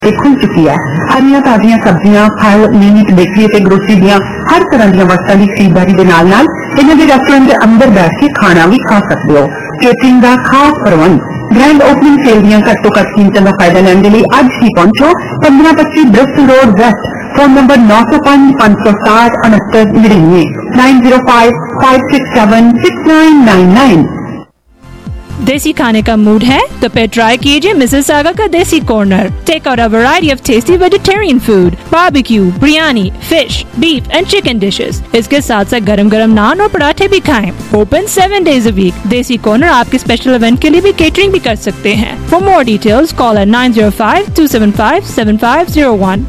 खुल चुकी है। हरियां ताजियां सब्जियां, फल, मीट, बेकरी ते ग्रोसरी दियां हर तरह दी वस्तुओं की खरीददारी के नाल इन्हां दे रेस्टोरेंट के अंदर बैठ के खाना भी खा सकते हो। केटरिंग का खास प्रबंध। ग्रैंड ओपनिंग सेल दियां घट तो घट कीमतों का फायदा लेने के लिए अज ही पहुंचो 1525 Bristol road west. Phone number 905 560 6999 905 567 6999। देसी खाने का मूड है तो फिर ट्राई कीजिए मिसिसागा का Desi Corner. Take out a variety of tasty vegetarian food, barbecue, biryani, fish, beef and chicken dishes. इसके साथ साथ गरम गरम नान और पराठे भी खाएं। Open 7 days a week। Desi Corner आपके स्पेशल इवेंट के लिए भी केटरिंग भी कर सकते हैं। For more details call at 905-275-7501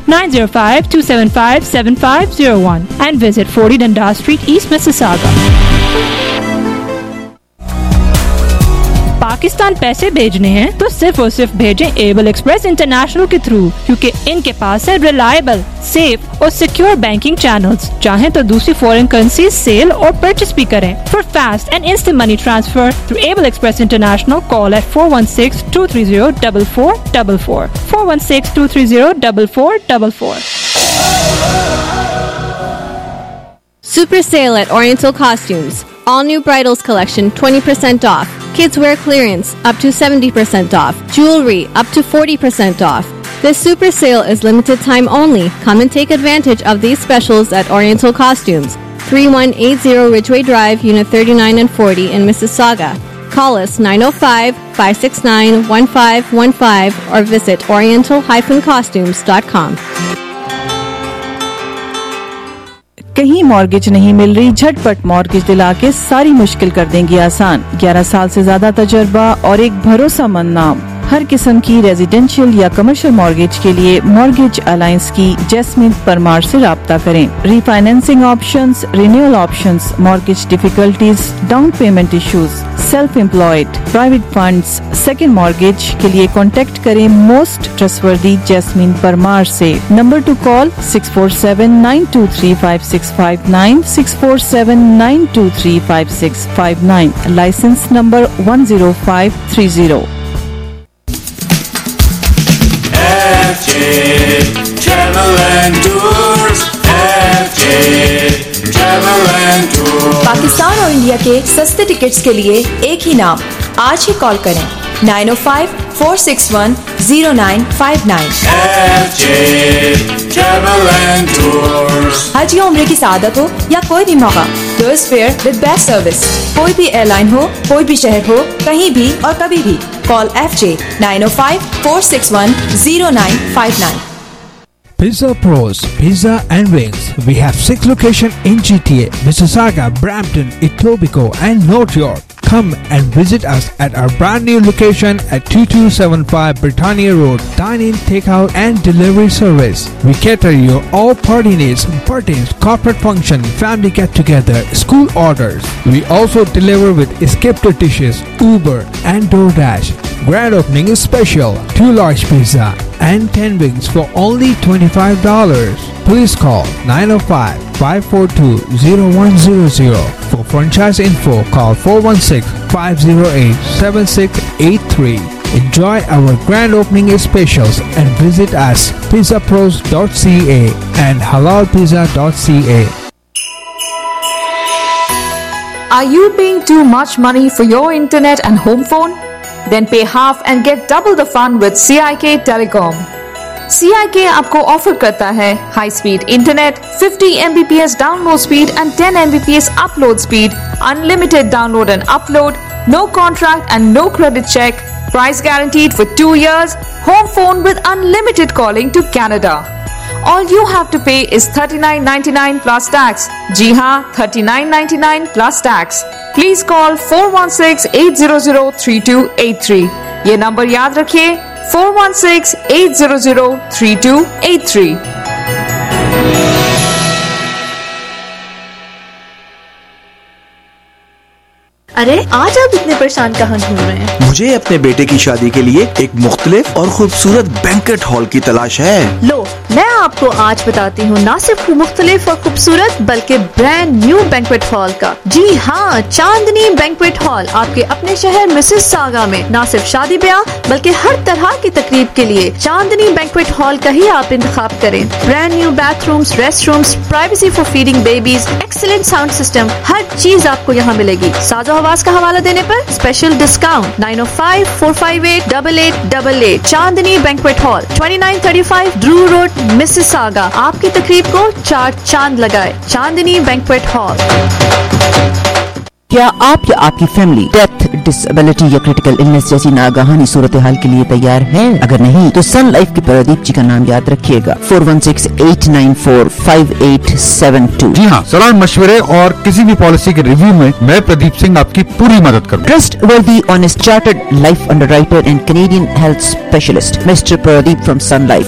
905-275-7501 and visit 40 Dundas Street, East Mississauga। Pakistan पैसे भेजने हैं तो सिर्फ और सिर्फ भेजें एबल एक्सप्रेस इंटरनेशनल के थ्रू, क्योंकि इनके पास है रिलायबल, सेफ और सिक्योर बैंकिंग चैनल्स। चाहें तो दूसरी फॉरेन करेंसी सेल और परचेस भी करें। For fast and instant money transfer through Able Express International call at 416-230-4444 416-230-4444। Super sale at Oriental Costumes. All new bridals collection 20% off. Kids wear clearance up to 70% off. Jewelry up to 40% off. This super sale is limited time only. Come and take advantage of these specials at Oriental Costumes. 3180 Ridgeway Drive, Unit 39 and 40 in Mississauga. Call us 905-569-1515 or visit oriental-costumes.com. कहीं mortgage नहीं मिल रही? झटपट mortgage दिला के सारी मुश्किल कर देंगी आसान। 11 साल से ज्यादा तजर्बा और एक भरोसेमंद नाम। हर किस्म की रेजिडेंशियल या कमर्शियल मॉर्गेज के लिए मॉर्गेज अलायंस की जैस्मिन परमार से राब्ता करें। Refinancing options, renewal options, mortgage difficulties, down payment issues, self employed, private funds, second mortgage के लिए कॉन्टेक्ट करें मोस्ट ट्रस्टवर्दी जैस्मिन परमार से। Number to call 647-923-5659 647-923-5659। Licence number 10530। FJ Travel and Tours, FJ Travel and Tours। Pakistan और India के सस्ते tickets के लिए एक ही नाम। आज ही कॉल करें 905-461-0959। FJ Travel and Tours। हज या उम्रे की सआदत हो या कोई भी मौका, tourist fare with best service. कोई भी एयरलाइन हो, कोई भी शहर हो, कहीं भी और कभी भी call FJ 905-461-0959। Pizza Pros, Pizza and Wings. We have 6 locations in GTA, Mississauga, Brampton, Etobicoke and North York. Come and visit us at our brand new location at 2275 Britannia Road. Dine-in, take-out and delivery service. We cater your all party needs, birthdays, corporate function, family get-together, school orders. We also deliver with scripted dishes, Uber and DoorDash. Grand opening is special. 2 large pizza and 10 wings for only $25. Please call 905-542-0100. For franchise info, call 416-508-7683. Enjoy our grand opening specials and visit us pizzapros.ca and halalpizza.ca. Are you paying too much money for your internet and home phone? Then pay half and get double the fun with CIK Telecom. CIK आपको offer करता है high speed internet, 50 Mbps download speed and 10 Mbps upload speed, unlimited download and upload, no contract and no credit check, price guaranteed for 2 years, home phone with unlimited calling to Canada. All you have to pay is $39.99 plus tax. जी हाँ, $39.99 plus tax. Please call 416-800-3283. ये number याद रखिए 416-800-3283. अरे आज आप इतने परेशान कहाँ घूम रहे हैं? मुझे अपने बेटे की शादी के लिए एक मुख्तलिफ और खूबसूरत बैंक्वेट हॉल की तलाश है। लो, मैं आपको आज बताती हूँ न सिर्फ मुख्तलिफ और खूबसूरत बल्कि ब्रांड न्यू बैंक्वेट हॉल का। जी हाँ, चांदनी बैंक्वेट हॉल आपके अपने शहर मिसिसागा में न सिर्फ शादी ब्याह बल्कि हर तरह की तकरीब के लिए चांदनी बैंक्वेट हॉल का ही आप इंतखाब करें। Brand new bathrooms, restrooms, privacy for feeding babies, excellent sound system, हर चीज आपको यहाँ मिलेगी। साजो आवाज का हवाला देने पर special discount 905-458-8888। Chandni Banquet Hall 2935 Drew Road Mississauga. आपकी तकरीब को 4 चांद लगाए। Chandni Banquet Hall. क्या आप या आपकी फैमिली डेथ, डिसेबिलिटी या क्रिटिकल इलनेस जैसी नागाहानी सूरत हाल के लिए तैयार है? अगर नहीं तो सन लाइफ के प्रदीप जी का नाम याद रखिएगा। 4168945872। जी हाँ, सलाह मशवरे और किसी भी पॉलिसी के रिव्यू में मैं प्रदीप सिंह आपकी पूरी मदद करूँ। Trustworthy honest chartered life underwriter and Canadian health specialist mister Pradeep from Sun Life.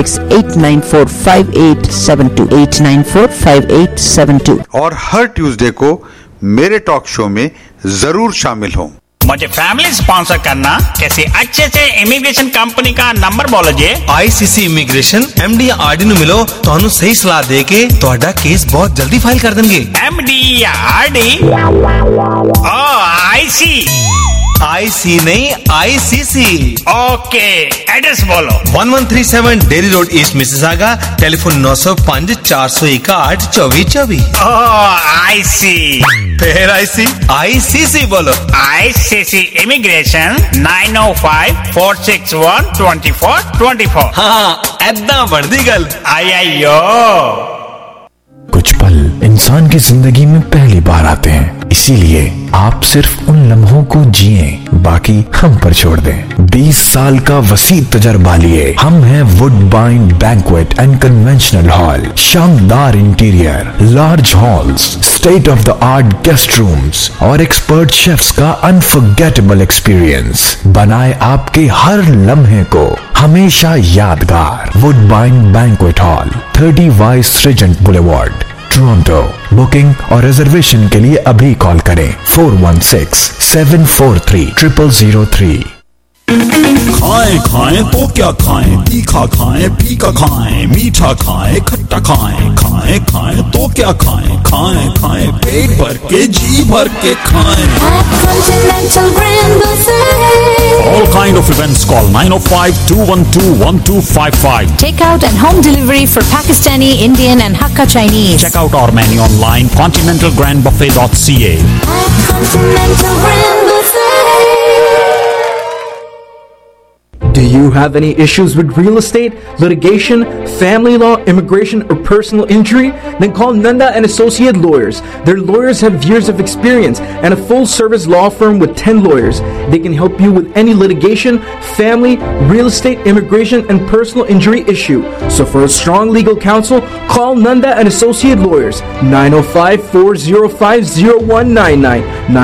4168945872 8945872। और हर ट्यूसडे को मेरे टॉक शो में जरूर शामिल हों। मुझे फैमिली स्पॉन्सर करना कैसे अच्छे से इमिग्रेशन कंपनी का नंबर बोलो जी। ICC इमिग्रेशन MD या RD नु मिलो तो सही सलाह दे के ਤੁਹਾਡਾ केस बहुत जल्दी फाइल कर देंगे। MD या RD? IC नहीं ICC। ओके, एड्रेस बोलो। 1137 Derry Road east Mississauga. Telephone 905 461 2424। IC फिर ICC बोलो। ICC immigration 905-461-2424। हाँ, ऐदा बढ़ती गल। आयो। कुछ पल इंसान की जिंदगी में पहली बार आते हैं, इसीलिए आप सिर्फ उन लम्हों को जिए, बाकी हम पर छोड़ दें। 20 साल का वसी तजर्बा लिए हम हैं Woodbine Banquet and Conventional Hall. शानदार interior, large halls, state of the art guest rooms और एक्सपर्ट शेफ्स का अनफॉरगेटेबल एक्सपीरियंस बनाए आपके हर लम्हे को हमेशा यादगार। Woodbine Banquet Hall, 30 Vice Regent Boulevard, Toronto. Booking और रिजर्वेशन के लिए अभी कॉल करें 416-743-0003। खाएं तो क्या खाएं, तीखा खाएं, फीका खाएं, मीठा खाएं, खट्टा खाएं, खाएं तो क्या खाएं, खाएं पेट भर के जी भर के खाएं। All kind of events, call 905-212-1255. Takeout and home delivery for Pakistani, Indian and Hakka Chinese. Check out our menu online, continentalgrandbuffet.ca. Continental Grand Buffet. Do you have any issues with real estate, litigation, family law, immigration, or personal injury? Then call Nanda and Associate Lawyers. Their lawyers have years of experience and a full-service law firm with 10 lawyers. They can help you with any litigation, family, real estate, immigration, and personal injury issue. So for a strong legal counsel, call Nanda and Associate Lawyers, 905-405-0199,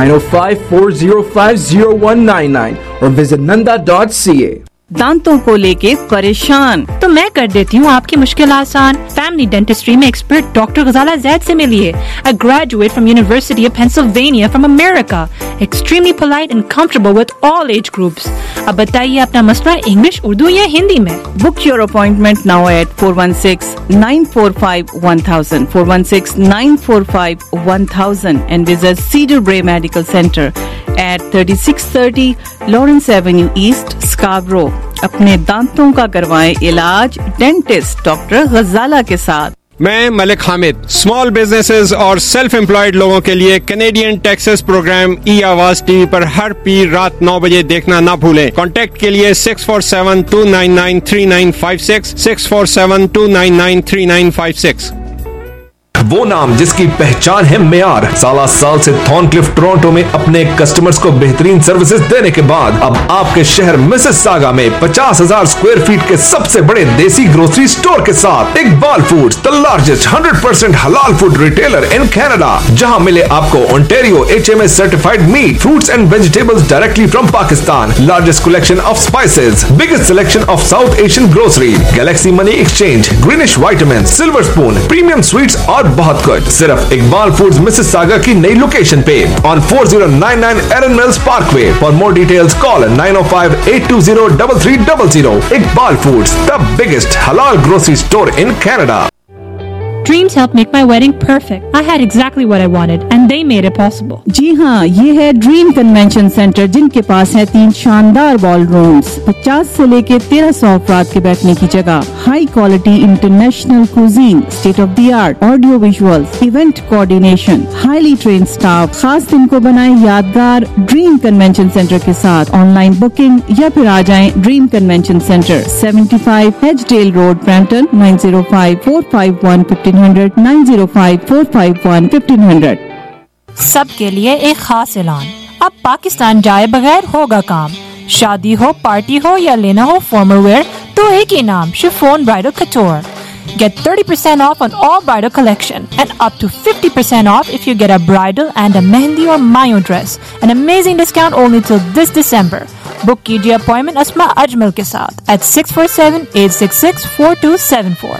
905-405-0199, or visit nanda.ca. दांतों को लेके परेशान तो मैं कर देती हूँ आपकी मुश्किल आसान। फैमिली डेंटिस्ट्री में एक्सपर्ट डॉक्टर गजाला जैद से मिलिए। A graduate from University of Pennsylvania from America, extremely polite and comfortable with all age groups. अब बताइए अपना मसला इंग्लिश, उर्दू या हिंदी में। Book your appointment now at 416-945-1000, 416-945-1000 and visit Cedar Brae Medical Center at 3630 Lawrence Avenue East, Scarborough. अपने दांतों का करवाएं इलाज डेंटिस्ट डॉक्टर गजाला के साथ। मैं मलिक हामिद स्मॉल बिजनेसेस और सेल्फ एम्प्लॉयड लोगों के लिए कैनेडियन टैक्सेस प्रोग्राम ई आवाज टीवी पर हर पीर रात 9 बजे देखना ना भूलें। कॉन्टैक्ट के लिए 647-299-3956, 647-299-3956। वो नाम जिसकी पहचान है मेयार, साल से थॉर्नक्लिफ टोरंटो में अपने कस्टमर्स को बेहतरीन सर्विसेज देने के बाद अब आपके शहर मिसिसागा में 50,000 स्क्वायर फीट के सबसे बड़े देसी ग्रोसरी स्टोर के साथ इकबाल फूड्स, द लार्जेस्ट 100% हलाल फूड रिटेलर इन कनाडा, जहां मिले आपको Ontario HMS certified meat, fruits and vegetables directly from Pakistan, largest collection of spices, biggest selection of South Asian grocery, Galaxy money exchange, greenish vitamin, silver spoon, premium sweets और बहुत कुछ सिर्फ Iqbal foods Mississauga की नई location पे on 4099 Erin Mills Parkway. For more details call 905-820-3300. Iqbal foods, the biggest halal grocery store in Canada. Dreams helped make my wedding perfect. I had exactly what I wanted and they made it possible. जी हाँ, ये है dream Convention centre जिनके पास है 3 शानदार ball rooms, 50 से लेके 1300 अफराद के बैठने की जगह, high quality international cuisine, state of the art audio visuals, event coordination, highly train staff. खास दिन को बनाए यादगार ड्रीम कन्वेंशन सेंटर के साथ। ऑनलाइन बुकिंग या फिर आ जाएं Dream Convention Centre, 75 Hedgedale Road, Brampton, 905-451-1500, 905-451-1500। सबके लिए एक खास ऐलान, अब पाकिस्तान जाए बगैर होगा काम। शादी हो, पार्टी हो या लेना हो फॉर्मल वेयर, तो एक ही नाम, Chiffon Bridal Couture. Get 30% off on all bridal collection and up to 50% off if you get a bridal and a mehndi or mayo dress. An amazing discount only till this December. Book कीजिए appointment Asma Ajmal के साथ at 647-866-4274.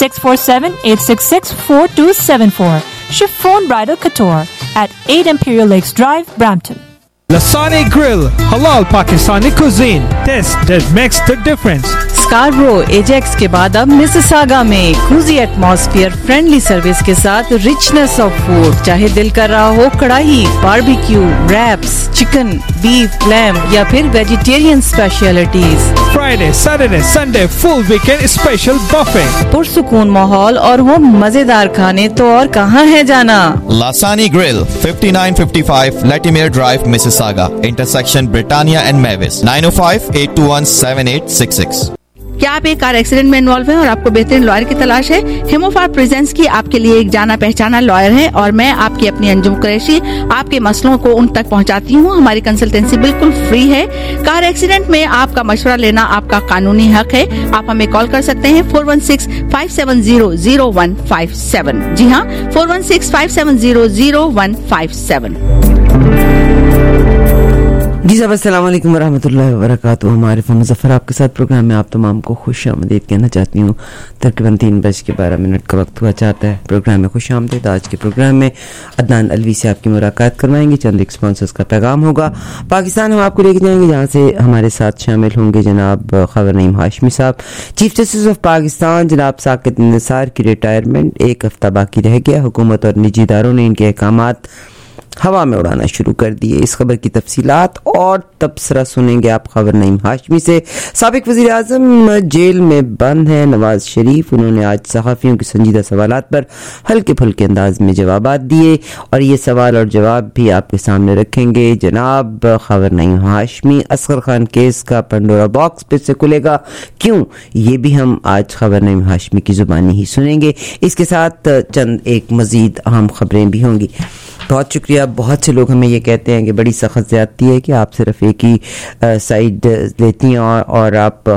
647-866-4274. Chiffon Bridal Couture at 8 Imperial Lakes Drive, Brampton. Lasani Grill, halal Pakistani cuisine. Taste that makes the difference. Scarborough Ajax के बाद अब Mississauga में cruzi atmosphere, friendly service के साथ richness of food. चाहे दिल कर रहा हो karahi, barbecue, wraps, chicken, beef, lamb या फिर vegetarian specialities. Friday, Saturday, Sunday, full weekend special buffet. पुरसुकून माहौल और हो मजेदार खाने तो और कहाँ है जाना। Lasani Grill, 5955 Latimer Drive, Mississauga, intersection Britannia and Mavis, 905-821-7866. क्या आप एक कार एक्सीडेंट में इन्वॉल्व हैं और आपको बेहतरीन लॉयर की तलाश है? हेमोफार प्रेजेंस की आपके लिए एक जाना पहचाना लॉयर है और मैं आपकी अपनी अंजुम कुरैशी आपके मसलों को उन तक पहुंचाती हूं। हमारी कंसल्टेंसी बिल्कुल फ्री है। कार एक्सीडेंट में आपका मशवरा लेना आपका कानूनी हक है। आप हमें कॉल कर सकते हैं 416-570-0157। जी हाँ, 416-570-0157। जी साहब, अस्सलाम वालेकुम वरहमतुल्लाहि वबरकातुहू। हमारे मुज़फ़्फ़र आपके साथ प्रोग्राम में आप तमाम को खुश आमदीद कहना चाहती हूँ। तकरीबन 3:12 का वक्त हुआ चाहता है। प्रोग्राम में खुश आमदीद। आज के प्रोग्राम में अदनान अलवी से आपकी मुलाकात करवाएंगे। चंद एक स्पॉन्सर्स का पैगाम होगा। पाकिस्तान हम आपको लेके जाएंगे जहाँ से हमारे साथ शामिल होंगे जनाब खबर नईम हाशमी साहब, चीफ जस्टिस ऑफ पाकिस्तान जनाब साकित निसार की रिटायरमेंट। 1 हफ्ता बाकी रह गया। हुकूमत और निजी इदारों ने इनके अहकामात हवा में उड़ाना शुरू कर दिए। इस खबर की तफसीलात और तबसरा सुनेंगे आप खबर नईम हाशमी से। साबिक वज़ीर आज़म जेल में बंद हैं नवाज शरीफ। उन्होंने आज सहाफ़ियों के संजीदा सवालात पर हल्के फुल्के अंदाज में जवाबात दिए और ये सवाल और जवाब भी आपके सामने रखेंगे जनाब खबर नईम हाशमी। असगर खान केस का पंडोरा बॉक्स फिर से खुलेगा, क्यों, ये भी हम आज खबर नईम हाशमी की जुबानी ही सुनेंगे। इसके साथ चंद एक मज़ीद अहम खबरें भी होंगी। बहुत शुक्रिया। बहुत से लोग हमें ये कहते हैं कि बड़ी सख्त ज़्यादती है कि आप सिर्फ एक ही साइड लेती हैं और आप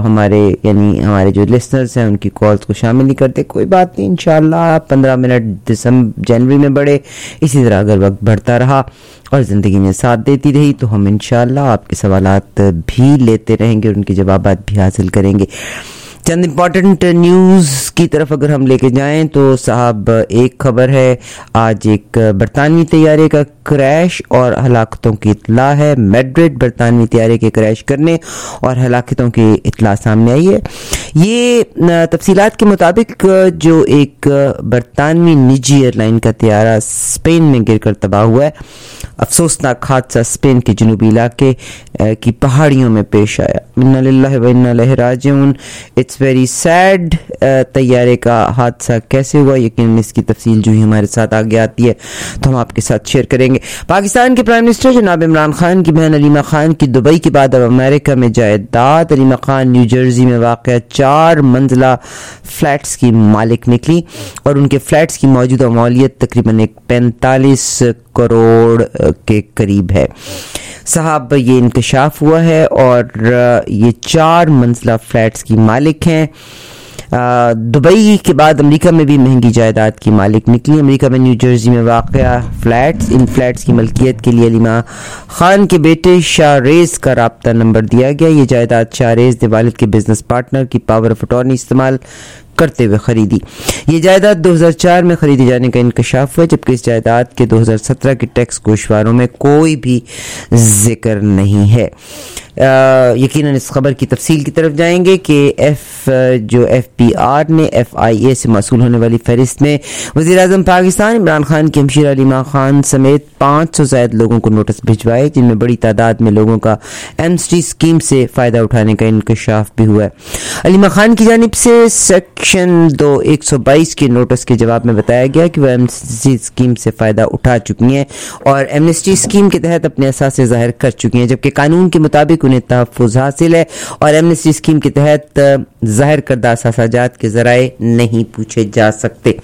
हमारे जो लिसनर्स हैं उनकी कॉल्स को शामिल नहीं करते। कोई बात नहीं, इंशाल्लाह 15 मिनट जनवरी में बढ़े, इसी तरह अगर वक्त बढ़ता रहा और ज़िंदगी में साथ देती रही तो हम इंशाल्लाह आपके सवालात भी लेते रहेंगे और उनके जवाबात भी हासिल करेंगे। चंद इम्पॉर्टेंट न्यूज़ की तरफ अगर हम लेके जाएं तो साहब एक खबर है, आज एक बरतानवी तैयारे का क्रैश और हलाकतों की इत्तला है। मैड्रिड बरतानवी तैयारे के क्रैश करने और हलाकतों की इत्तला सामने आई है। ये तफसीलात के मुताबिक जो एक बरतानवी निजी एयरलाइन का तैयारा स्पेन में गिरकर तबाह हुआ है। अफसोसनाक हादसा स्पेन के जनूबी इलाके की पहाड़ियों में पेश आया। इन्ना लिल्लाहि व इन्ना इलैहि राजिऊन। It's very sad. तैयारे का हादसा कैसे हुआ, यकीनन इसकी तफसील जो ही हमारे साथ आगे आती है तो हम आपके साथ शेयर करेंगे। पाकिस्तान के प्राइम मिनिस्टर जनाब इमरान खान की बहन अलीमा खान की दुबई के बाद अब अमेरिका में जायदाद। अलीमा खान न्यू जर्सी में वाक़या 4 मंजिला फ्लैट्स की मालिक निकली और उनके फ्लैट्स की मौजूदा मौलियत तकरीबन 45 करोड़ के करीब है। साहब ये इंकशाफ हुआ है और ये 4 मंजिला फ्लैट्स की मालिक हैं। दुबई के बाद अमेरिका में भी महंगी जायदाद की मालिक निकली। अमेरिका में न्यू जर्सी में वाक़या फ्लैट्स, इन फ्लैट्स की मलकियत के लिए अलीमा खान के बेटे शाहरेज का राब्ता नंबर दिया गया। ये जायदाद शाहरेज ने वालिद के बिजनेस पार्टनर की पावर ऑफ अटॉर्नी इस्तेमाल करते हुए खरीदी। ये जायदाद 2004 में खरीदे जाने का इंकशाफ हुआ, जबकि इस जायदाद के 2017 के टैक्स गोशवारों में कोई भी जिक्र नहीं है। यकीनन इस खबर की तफसील की तरफ जाएंगे कि जो FPR ने FIA से मसूल होने वाली फहरिस्त में वज़ीर-ए-आज़म पाकिस्तान इमरान खान की हमशीर अलीमा खान समेत 500 ज़ायद लोगों को नोटिस भिजवाए, जिनमें बड़ी तादाद में लोगों का एमनेस्टी स्कीम से फ़ायदा उठाने का इंकशाफ भी हुआ है। अलीमा खान की जानिब से सेक्शन 122 के नोटिस के जवाब में बताया गया कि वह एमनेस्टी स्कीम से फ़ायदा उठा चुकी हैं और एमनेस्टी स्कीम के तहत अपने असासे ज़ाहिर कर चुकी हैं, जबकि कानून के मुताबिक उन्हें तहफ़्फ़ुज़ हासिल है और एमनेस्टी स्कीम के तहत ज़ाहिर करदा असासाजात के ज़राए नहीं पूछे जा सकते।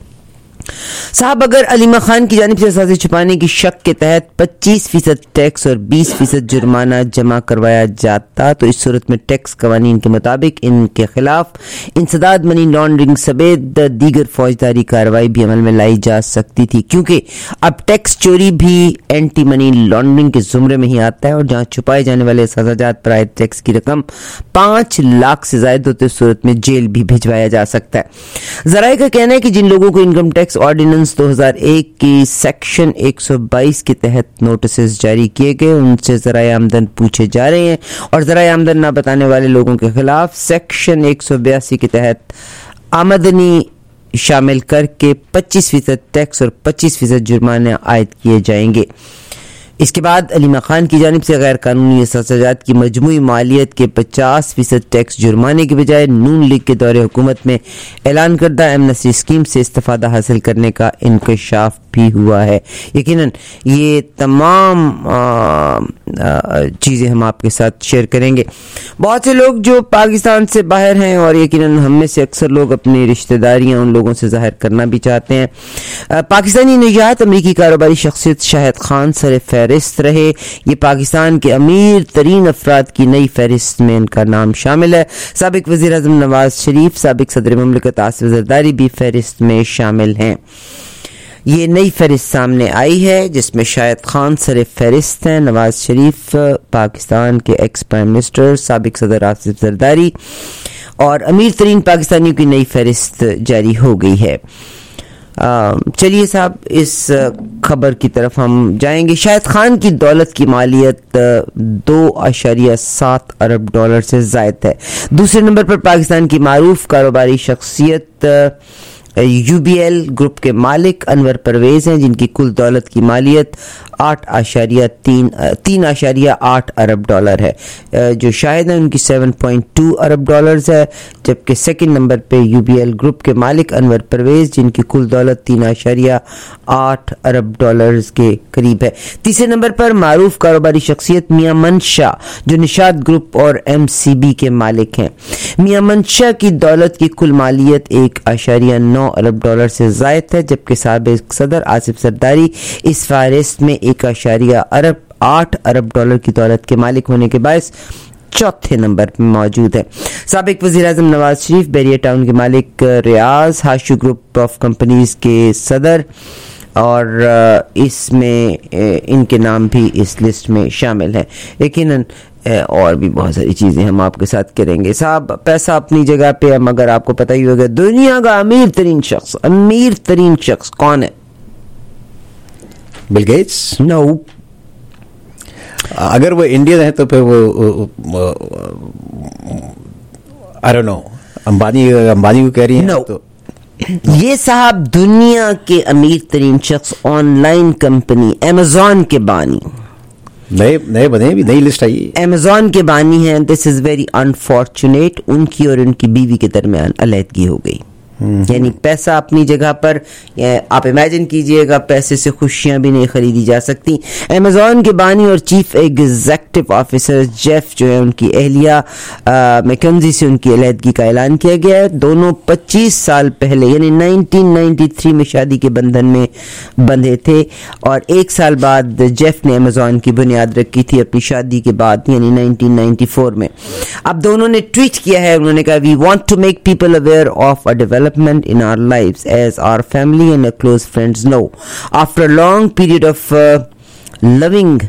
साहब, अगर अलीमा खान की जानिब से असासे छुपाने की शक के तहत 25% टैक्स और 20% जुर्माना जमा करवाया जाता तो इस सूरत में टैक्स कवानीन के मुताबिक इनके खिलाफ इंसदाद मनी लॉन्ड्रिंग समेत दीगर फौजदारी कार्रवाई भी अमल में लाई जा सकती थी, क्योंकि अब टैक्स चोरी भी एंटी मनी लॉन्ड्रिंग के जुमरे में ही आता है और जहां छुपाए जाने वाले असासाजात पर आयद टैक्स की रकम 5 लाख से ज्यादा होते सूरत में जेल भी भिजवाया जा सकता है। जराए का कहना है कि जिन लोगों को इनकम टैक्स ऑर्डिनेंस 2001 की सेक्शन 122 के तहत नोटिस जारी किए गए, उनसे ज़राए आमदन पूछे जा रहे हैं और ज़राए आमदन ना बताने वाले लोगों के खिलाफ सेक्शन 182 के तहत आमदनी शामिल करके 25% टैक्स और 25% जुर्माना आयद किए जाएंगे। इसके बाद अलीमा खान की जानिब से गैर कानूनी असासाजात की मजमूई मालियत के 50% टैक्स जुर्माने के बजाय नून लीग के दौरे हुकूमत में ऐलान करदा एमनेस्टी स्कीम से इस्तेफादा हासिल करने का इंकशाफ भी हुआ है। यकीनन ये तमाम चीज़ें हम आपके साथ शेयर करेंगे। बहुत से लोग जो पाकिस्तान से बाहर हैं और यकीनन हम में से अक्सर लोग अपनी रिश्तेदारियां उन लोगों से जाहिर करना भी चाहते हैं। पाकिस्तानी निजात अमरीकी कारोबारी शख्सियत शाहिद खान सर फहरिस्त रहे। ये पाकिस्तान के अमीर तरीन अफराद की नई फहरिस्त में इनका नाम शामिल है। साबिक वज़ीर आज़म नवाज शरीफ, साबिक सदर ममलिकत आसिफ ज़रदारी भी फहरिस्त में शामिल हैं। ये नई फहरिस्त सामने आई है जिसमें शाहिद खान सर फहरिस्त हैं, नवाज शरीफ पाकिस्तान के एक्स प्राइम मिनिस्टर, साबिक सदर आसिफ ज़रदारी और अमीर तरीन पाकिस्तानियों की नई फहरिस्त जारी हो गई है। चलिए साहब, इस खबर की तरफ हम जाएंगे। शाहिद खान की दौलत की मालियत 2.7 अरब डॉलर से ज़ायद है। दूसरे नंबर पर पाकिस्तान की मारूफ कारोबारी शख्सियत UBL ग्रुप के मालिक अनवर परवेज हैं, जिनकी कुल दौलत की मालियत 3.8 अरब डॉलर है। जो शाहिद हैं उनकी 7.2 अरब डॉलर्स है, जबकि सेकंड नंबर पे UBL ग्रुप के मालिक अनवर परवेज, जिनकी कुल दौलत 3.8 अरब डॉलर्स के करीब है। तीसरे नंबर पर मारूफ कारोबारी शख्सियत मियां मनशा, जो निशात ग्रुप और MCB के मालिक हैं। मियां मनशा की दौलत की कुल मालियत 1.9 अरब डॉलर से ज़ायद है, जबकि साबिक सदर आसिफ ज़रदारी इस फहरिस्त में 1.8 अरब डॉलर की दौलत के मालिक होने के बायस चौथे नंबर पर मौजूद है। साबिक वज़ीर आज़म नवाज शरीफ बैरिया टाउन के मालिक, Riaz Hashoo group of companies के सदर और इसमें इनके नाम भी इस लिस्ट में शामिल है। यकीनन और भी बहुत सारी चीज़ें हम आपके साथ करेंगे। साहब, पैसा अपनी जगह पे, मगर आपको पता ही होगा दुनिया का अमीर तरीन शख्स कौन है? Bill Gates? नो। अगर वो इंडियन है तो फिर वो आई डोंट नो, अंबानी को कह रही है। no. तो ये साहब दुनिया के अमीर तरीन शख्स, ऑनलाइन कंपनी अमेजॉन के बानी, नए बने भी नई लिस्ट आई, अमेजॉन के बानी हैं। This is very unfortunate. उनकी और उनकी बीवी के दरमियान अलहदगी हो गई। यानी पैसा अपनी जगह पर, आप इमेजिन कीजिएगा पैसे से खुशियां भी नहीं खरीदी जा सकती। अमेजॉन के बानी और चीफ एग्जीक्यूटिव ऑफिसर जेफ जो है, उनकी अहलिया मैकेंजी से उनकी अलहदगी का ऐलान किया गया है। दोनों 25 साल पहले यानी 1993 में शादी के बंधन में बंधे थे और 1 साल बाद जेफ ने अमेजॉन की बुनियाद रखी थी अपनी शादी के बाद, यानी 1994 में। अब दोनों ने ट्वीट किया है, उन्होंने कहा, we want to make people aware of a development in our lives as our family and our close friends know. After a long period of loving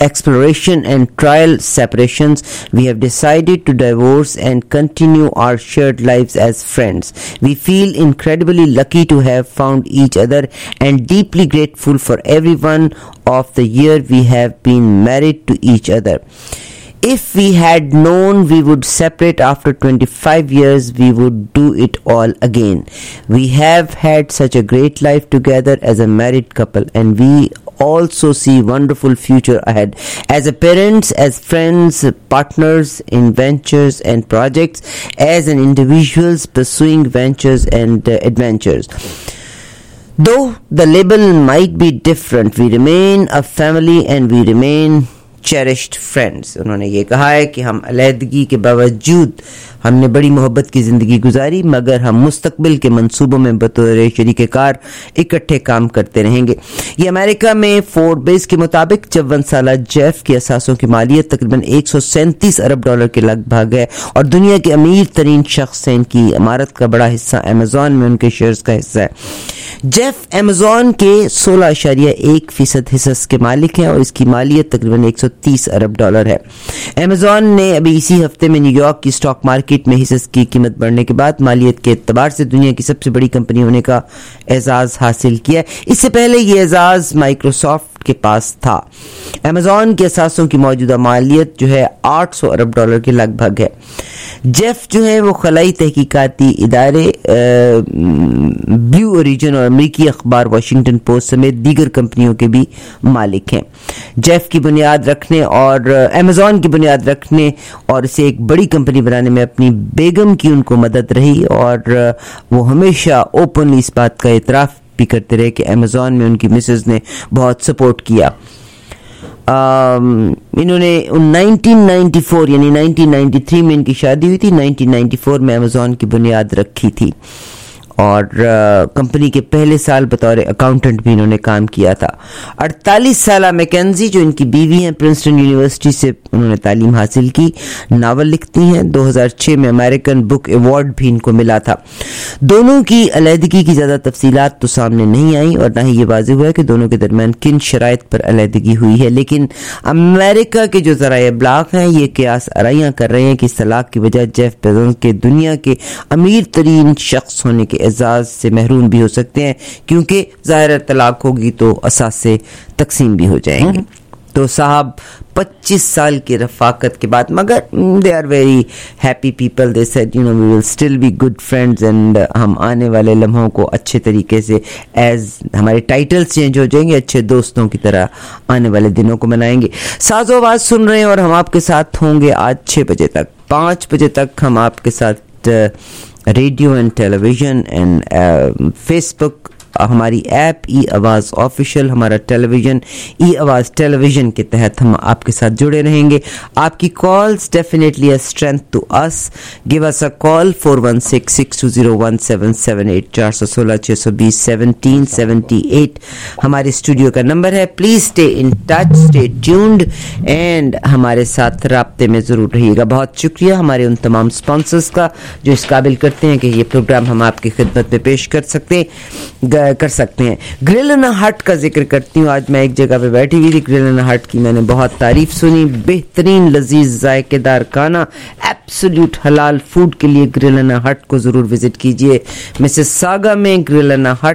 exploration and trial separations, we have decided to divorce and continue our shared lives as friends. We feel incredibly lucky to have found each other and deeply grateful for every one of the year we have been married to each other. If we had known we would separate after 25 years, we would do it all again. We have had such a great life together as a married couple, and we also see wonderful future ahead as a parents, as friends, partners in ventures and projects, as an individuals pursuing ventures and adventures. Though the label might be different, we remain a family and we remain cherished friends. उन्होंने ये कहा है कि हम अलहदगी के बावजूद हमने बड़ी मोहब्बत की ज़िंदगी गुजारी, मगर हम मुस्तकबिल के मंसूबों में बतौर शरीके कार इकट्ठे काम करते रहेंगे. ये अमेरिका में फोर्ब्स के मुताबिक 54 साला जेफ की असासों की मालियत तकरीबन 137 अरब डॉलर के लगभग है और दुनिया के अमीर तरीन शख्स हैं. इनकी इमारत का बड़ा हिस्सा अमेजॉन में उनके शेयर्स का हिस्सा है. जेफ अमेजॉन के 16.1% हिस्से के मालिक हैं और इसकी मालियत तकरीबन 130 अरब डॉलर है. अमेजॉन ने अभी इसी हफ्ते में न्यूयॉर्क की स्टॉक मार्केट में हिस्से की कीमत बढ़ने के बाद मालियत के एतबार से दुनिया की सबसे बड़ी कंपनी होने का एजाज हासिल किया. इससे पहले ये एजाज माइक्रोसॉफ्ट के पास था. अमेजॉन के असासों की मौजूदा मालियत जो है 800 अरब डॉलर के लगभग है. जेफ जो है वो खलाई तहकीकाती इदारे ब्लू ओरिजिन और अमेरिकी अखबार वाशिंगटन पोस्ट समेत दीगर कंपनियों के भी मालिक हैं. जेफ की बुनियाद रखने और अमेजॉन की बुनियाद रखने और इसे एक बड़ी कंपनी बनाने में अपनी बेगम की उनको मदद रही और वो हमेशा ओपनली इस बात का इतराफ भी करते रहे कि अमेजॉन में उनकी मिसेज ने बहुत सपोर्ट किया. इन्होंने 1994 यानी 1993 में इनकी शादी हुई थी. 1994 में अमेजॉन की बुनियाद रखी थी और कंपनी के पहले साल बतौर अकाउंटेंट भी इन्होंने काम किया था. 48 साला मैकेंजी जो इनकी बीवी हैं, प्रिंसटन यूनिवर्सिटी से उन्होंने तालीम हासिल की, नावल लिखती हैं. 2006 में अमेरिकन बुक अवार्ड भी इनको मिला था. दोनों की अलहदगी की ज़्यादा तफसीलात तो सामने नहीं आई और ना ही ये वाज़ेह हुआ कि दोनों के दरमियान किन शराइत पर अलहदगी हुई है. लेकिन अमेरिका के जो ज़राए इब्लाग हैं ये क़यास आराइयाँ कर रहे हैं कि इस तलाक की वजह जेफ बेजोस के दुनिया के अमीर तरीन शख्स होने के एजाज से महरूम भी हो सकते हैं, क्योंकि ज़ाहिर तलाक होगी तो असासे तकसीम भी हो जाएंगे. तो साहब 25 साल की रफाकत के बाद, मगर they are very happy people. They said we will still be good friends and हम आने वाले लम्हों को अच्छे तरीके से, एज हमारे टाइटल्स चेंज हो जाएंगे, अच्छे दोस्तों की तरह आने वाले दिनों को मनाएंगे. साजो आवाज सुन रहे हैं और हम आपके साथ होंगे आज 6 बजे तक. 5 बजे तक हम आपके साथ radio and television and Facebook, हमारी ऐप ई आवाज़ ऑफिशियल, हमारा टेलीविजन ई आवाज़ टेलीविजन के तहत हम आपके साथ जुड़े रहेंगे. आपकी calls definitely a strength to us. Give us a call 4166201778 416-620-1778 हमारे स्टूडियो का नंबर है. Please stay in touch, stay tuned and हमारे साथ राब्ते में ज़रूर रहिएगा. बहुत शुक्रिया हमारे उन तमाम स्पॉन्सर्स का जो इस काबिल करते हैं कि ये प्रोग्राम हम आपकी खिदमत में पेश कर सकते हैं. ग्रिल एंड हट का जिक्र करती हूँ. आज मैं एक जगह पे बैठी हुई थी, ग्रिल एंड हट की मैंने बहुत तारीफ सुनी. बेहतरीन लजीज जायकेदार खाना, एब्सोल्यूट हलाल फूड के लिए ग्रिल एंड हट को जरूर विजिट कीजिए. मिसिसागा में ग्रिल एंड हट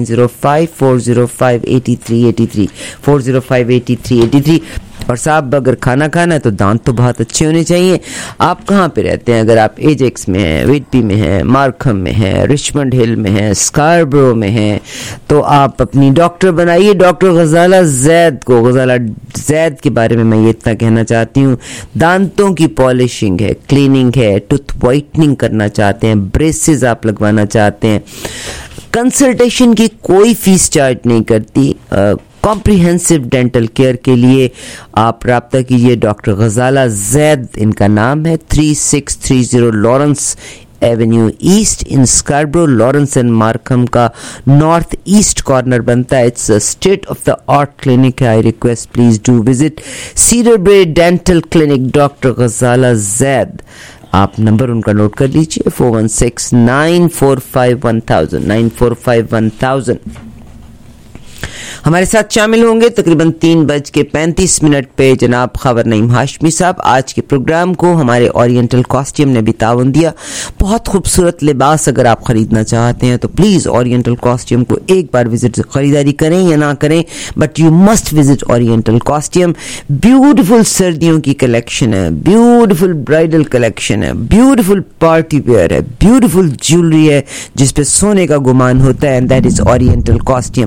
905-405-8383 405-8383. और साहब अगर खाना खाना है तो दांत तो बहुत अच्छे होने चाहिए. आप कहाँ पे रहते हैं? अगर आप एजेक्स में हैं, व्हिटबी में हैं, मार्कहम में हैं, रिचमंड हिल में हैं, स्कारब्रो में हैं, तो आप अपनी डॉक्टर बनाइए डॉक्टर गजाला जैद को. गजाला जैद के बारे में मैं ये इतना कहना चाहती हूँ, दांतों की पॉलिशिंग है, क्लीनिंग है, टूथ वाइटनिंग करना चाहते हैं, ब्रेसेस आप लगवाना चाहते हैं, कंसल्टेशन की कोई फीस चार्ज नहीं करती. कॉम्प्रिहेंसिव डेंटल केयर के लिए आप राब्ता कीजिए. डॉक्टर गजाला जैद इनका नाम है. 3630 Lawrence Avenue east in Scarborough. Lawrence and Markham का नॉर्थ ईस्ट कॉर्नर बनता है. It's a state of the art clinic. I request please do visit Cedar Brae dental clinic doctor Ghazala Zaid. आप नंबर उनका नोट कर लीजिए 416-945-1000 945-1000. हमारे साथ शामिल होंगे तकरीबन 3:35 पे जनाब खबर नईम हाशमी साहब। आज के प्रोग्राम को हमारे ओरिएंटल कॉस्ट्यूम ने भी ताउन दिया। बहुत खूबसूरत लिबास अगर आप खरीदना चाहते हैं तो प्लीज ओरिएंटल कॉस्ट्यूम को एक बार विजिट, खरीदारी करें या ना करें, but you must visit Oriental Costume. Beautiful सर्दियों की कलेक्शन है, ब्यूटीफुल ब्राइडल कलेक्शन है, ब्यूटीफul पार्टी वेयर है, ब्यूटीफुल ज्वेलरी है जिसपे सोने का गुमान होता है, and that is Oriental Costume.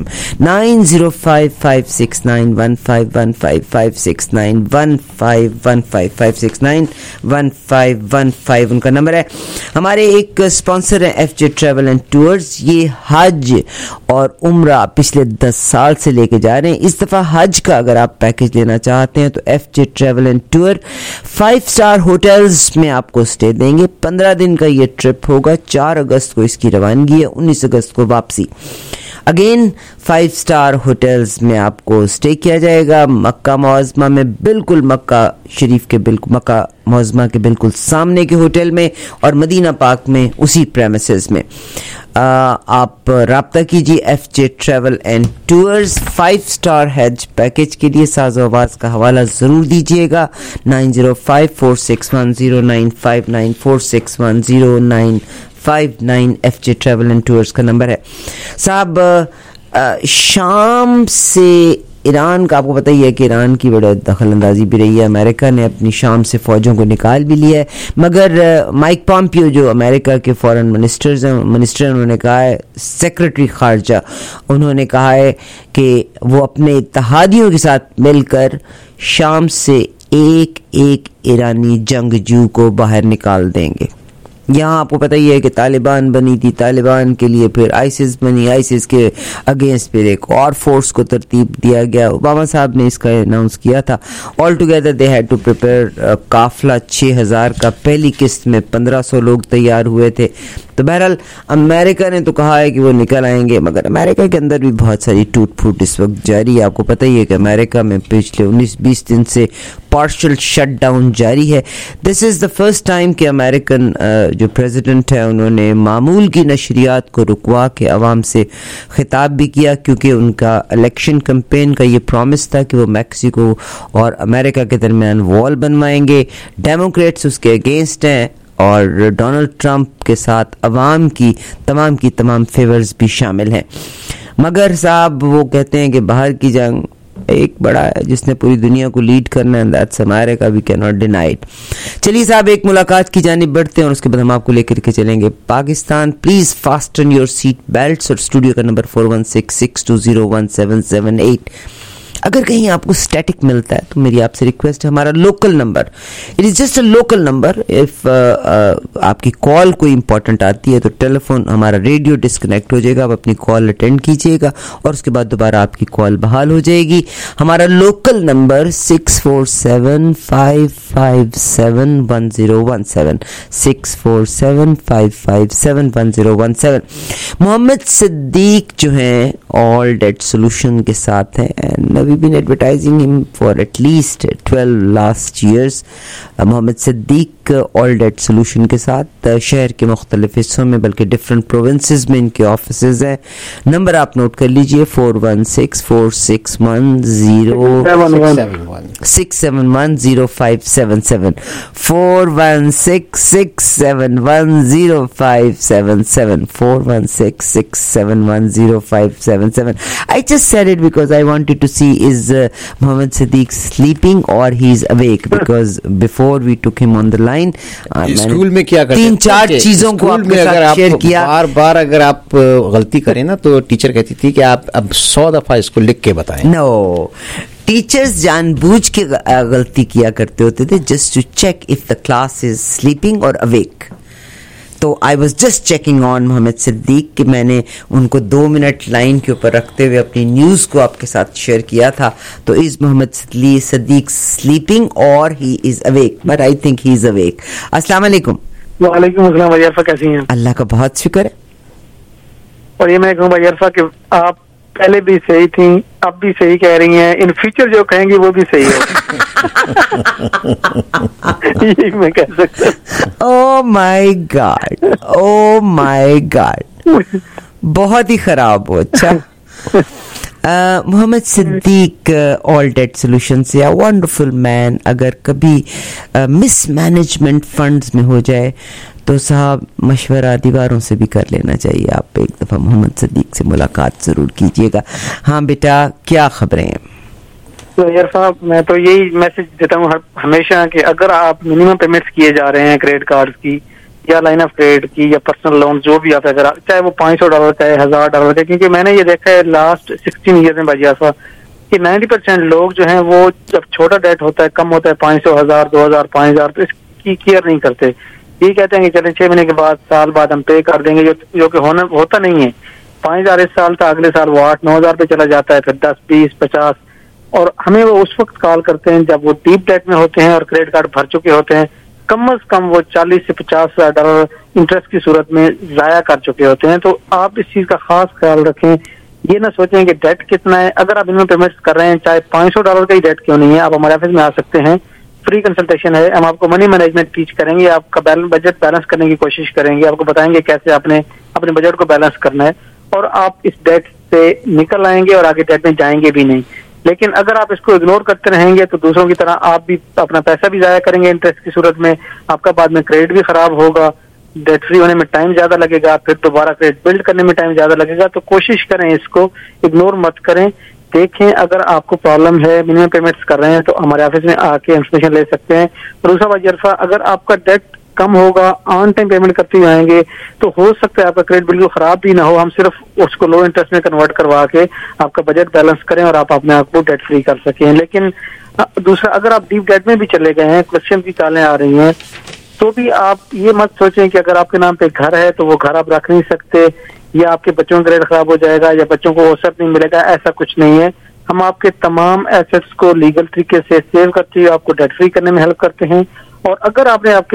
905569151555691515 उनका नंबर है। हमारे एक स्पॉन्सर है FJ ट्रैवल एंड टूर्स। ये हज और उम्रा पिछले 10 साल से लेके जा रहे हैं। इस दफा हज का अगर आप पैकेज लेना चाहते हैं तो FJ Travel and Tour 5 star hotels में आपको स्टे देंगे। 15 दिन का ये ट्रिप होगा। 4 अगस्त को इसकी रवानगी है, 19 अगस्त को वापसी। अगेन 5 स्टार होटल्स में आपको स्टे किया जाएगा। मक्का मुअज़्ज़मा में, बिल्कुल मक्का शरीफ के बिल्कुल, मक्का मुअज़्ज़मा के बिल्कुल सामने के होटल में, और मदीना पाक में उसी प्रेमिसेस में। आप राब्ता कीजिए FJ Travel and Tours 5 star Hajj package के लिए। साज़ो आवाज़ का हवाला ज़रूर दीजिएगा। 9054610959 4610959 FJ ट्रैवल एंड टूर्स का नंबर है। साहब, शाम से ईरान का आपको पता ही है कि ईरान की बड़ा दखल अंदाजी भी रही है। अमेरिका ने अपनी शाम से फौजों को निकाल भी लिया है, मगर माइक पॉम्पियो जो अमेरिका के फॉरेन मिनिस्टर उन्होंने कहा है, सेक्रेटरी खारजा उन्होंने कहा है कि वो अपने इत्तेहादियों के साथ मिलकर शाम से एक ईरानी जंगजू को बाहर निकाल देंगे। यहाँ आपको पता ही है कि तालिबान बनी थी, तालिबान के लिए फिर आईसिस बनी, आईसिस के अगेंस्ट फिर एक और फोर्स को तरतीब दिया गया। ओबामा साहब ने इसका अनाउंस किया था। All together they had to prepare काफिला 6000 का। पहली किस्त में 1500 लोग तैयार हुए थे। तो बहरहाल अमेरिका ने तो कहा है कि वो निकल आएंगे, मगर अमेरिका के अंदर भी बहुत सारी टूट फूट इस वक्त जारी है। आपको पता ही है कि अमेरिका में पिछले 19-20 दिन से पार्शियल शटडाउन जारी है। This is the first time कि अमेरिकन जो प्रेसिडेंट है उन्होंने मामूल की नशरियात को रुकवा के अवाम से खिताब भी किया, क्योंकि उनका इलेक्शन कैंपेन का ये प्रॉमिस था कि वो मैक्सिको और अमेरिका के दरमियान वॉल बनवाएंगे। डेमोक्रेट्स उसके अगेंस्ट हैं और डोनाल्ड ट्रंप के साथ अवाम की तमाम फेवर्स भी शामिल हैं। मगर साहब वो कहते हैं कि बाहर की जंग एक बड़ा है जिसने पूरी दुनिया को लीड करना है, that's America, we can not deny it. चलिए साहब, एक मुलाकात की जानिब बढ़ते हैं और उसके बाद हम आपको लेकर के चलेंगे Pakistan. Please fasten your seat belts. और स्टूडियो का नंबर 4166201778। अगर कहीं आपको स्टैटिक मिलता है तो मेरी आपसे रिक्वेस्ट है, हमारा local number, it is just a local number. If आपकी कॉल कोई इंपॉर्टेंट आती है तो टेलीफोन हमारा रेडियो डिस्कनेक्ट हो जाएगा, आप अपनी कॉल अटेंड कीजिएगा और उसके बाद दोबारा आपकी कॉल बहाल हो जाएगी। हमारा लोकल नंबर 647-557-1017 647-557-1017। मोहम्मद सिद्दीक जो हैं ऑल डेट सोल्यूशन के साथ हैं, and we've been advertising him for at least 12 last years. Mohammad Siddique all debt solution के साथ शहर के मुख्तलिफ हिस्सों में, बल्कि डिफरेंट प्रोविंसेस में इनके ऑफिसेज हैं। नंबर आप नोट कर लीजिए 416-461-671-0577 416-671-0577 416-671-0577। I just said it because I wanted to see is Mohammed Siddiq sleeping or he's awake, because before we took him on the line school में क्या करते 3-4 चीजों को आपके साथ शेयर किया। बार अगर आप गलती करें ना तो टीचर कहती थी कि आप अब 100 दफा इसको लिख के बताएं। नो, टीचर्स जानबूझ के गलती किया करते होते थे just to check if the class is sleeping और अवेक। तो I was just checking on Mohammad Siddique कि मैंने उनको 2 मिनट लाइन के ऊपर रखते हुए अपनी न्यूज़ को आपके साथ शेयर किया था। तो इज मोहम्मद सिद्दीक स्लीपिंग और he is awake? But I think he is awake. अस्सलाम वालेकुम। वालेकुम अस्सलाम। वजीरफा कैसी हैं? अल्लाह का बहुत शुक्र है। और ये मैं कहूँ वजीरफा कि आप पहले भी सही थी, अब भी सही कह रही हैं, इन फ्यूचर जो कहेंगी वो भी सही है। ये मैं कह सकता हूँ। Oh my God, oh my God, बहुत ही खराब हो। अच्छा Mohammad Siddique, all debt solution से, अ वंडरफुल मैन। अगर कभी मिसमैनेजमेंट फंड्स में हो जाए तो साहब मशवरा दीवारों से भी कर लेना चाहिए। आप एक दफ़ा मोहम्मद सिद्दीक से मुलाकात ज़रूर कीजिएगा। हाँ बेटा, क्या खबरें हैं? तो यार साहब, मैं तो यही मैसेज देता हूँ हमेशा कि अगर आप मिनिमम पेमेंट्स किए जा रहे हैं क्रेडिट कार्ड की या लाइन ऑफ क्रेडिट की या पर्सनल लोन जो भी आप अगर चाहे वो $500 चाहे $1000 का, क्योंकि मैंने ये देखा है लास्ट 16 ईयर में भाईजाफा कि 90% लोग जो हैं वो जब छोटा डेट होता है, कम होता है 500, 1000, 2000, 5000, तो इसकी केयर नहीं करते। ये कहते हैं कि चलें 6 महीने के बाद, साल बाद हम पे कर देंगे, जो कि होता नहीं है। 5000 इस साल था, अगले साल वो 8-9 पे चला जाता है, फिर 10, 20, 50, और हमें वो उस वक्त कॉल करते हैं जब वो डीप डेट में होते हैं और क्रेडिट कार्ड भर चुके होते हैं। कम से कम वो $40,000 से $50,000 इंटरेस्ट की सूरत में जाया कर चुके होते हैं। तो आप इस चीज का खास ख्याल रखें, ये ना सोचें कि डेट कितना है। अगर आप इनमें पेमेंट्स कर रहे हैं, चाहे $500 का ही डेट क्यों नहीं है, आप हमारे ऑफिस में आ सकते हैं, फ्री कंसल्टेशन है। हम आपको मनी मैनेजमेंट टीच करेंगे, आपका बजट बैलेंस करने की कोशिश करेंगे, आपको बताएंगे कैसे आपने अपने बजट को बैलेंस करना है, और आप इस डेट से निकल आएंगे और आगे डेट में जाएंगे भी नहीं। लेकिन अगर आप इसको इग्नोर करते रहेंगे तो दूसरों की तरह आप भी अपना पैसा भी जाया करेंगे इंटरेस्ट की सूरत में, आपका बाद में क्रेडिट भी खराब होगा, डेट फ्री होने में टाइम ज्यादा लगेगा, फिर दोबारा क्रेडिट बिल्ड करने में टाइम ज्यादा लगेगा। तो कोशिश करें, इसको इग्नोर मत करें। देखें, अगर आपको प्रॉब्लम है, मिनिमम पेमेंट्स कर रहे हैं, तो हमारे ऑफिस में आके इंफॉर्मेशन ले सकते हैं। और दूसरा बात, अगर आपका डेट कम होगा, ऑन टाइम पेमेंट करते हुए आएंगे, तो हो सकता है आपका क्रेडिट बिल्कुल खराब भी ना हो, हम सिर्फ उसको लो इंटरेस्ट में कन्वर्ट करवा के आपका बजट बैलेंस करें और आप अपने आप को डेट फ्री कर सकें। लेकिन दूसरा, अगर आप डीप डेट में भी चले गए हैं, क्वेश्चन की चालें आ रही हैं, तो भी आप ये मत सोचें कि अगर आपके नाम पे घर है तो वो घर आप रख नहीं सकते, या आपके बच्चों का क्रेडिट खराब हो जाएगा, या बच्चों को वसअप नहीं मिलेगा। ऐसा कुछ नहीं है। हम आपके तमाम एसेट्स को लीगल तरीके से सेव करते हुए आपको डेट फ्री करने में हेल्प करते हैं। और अगर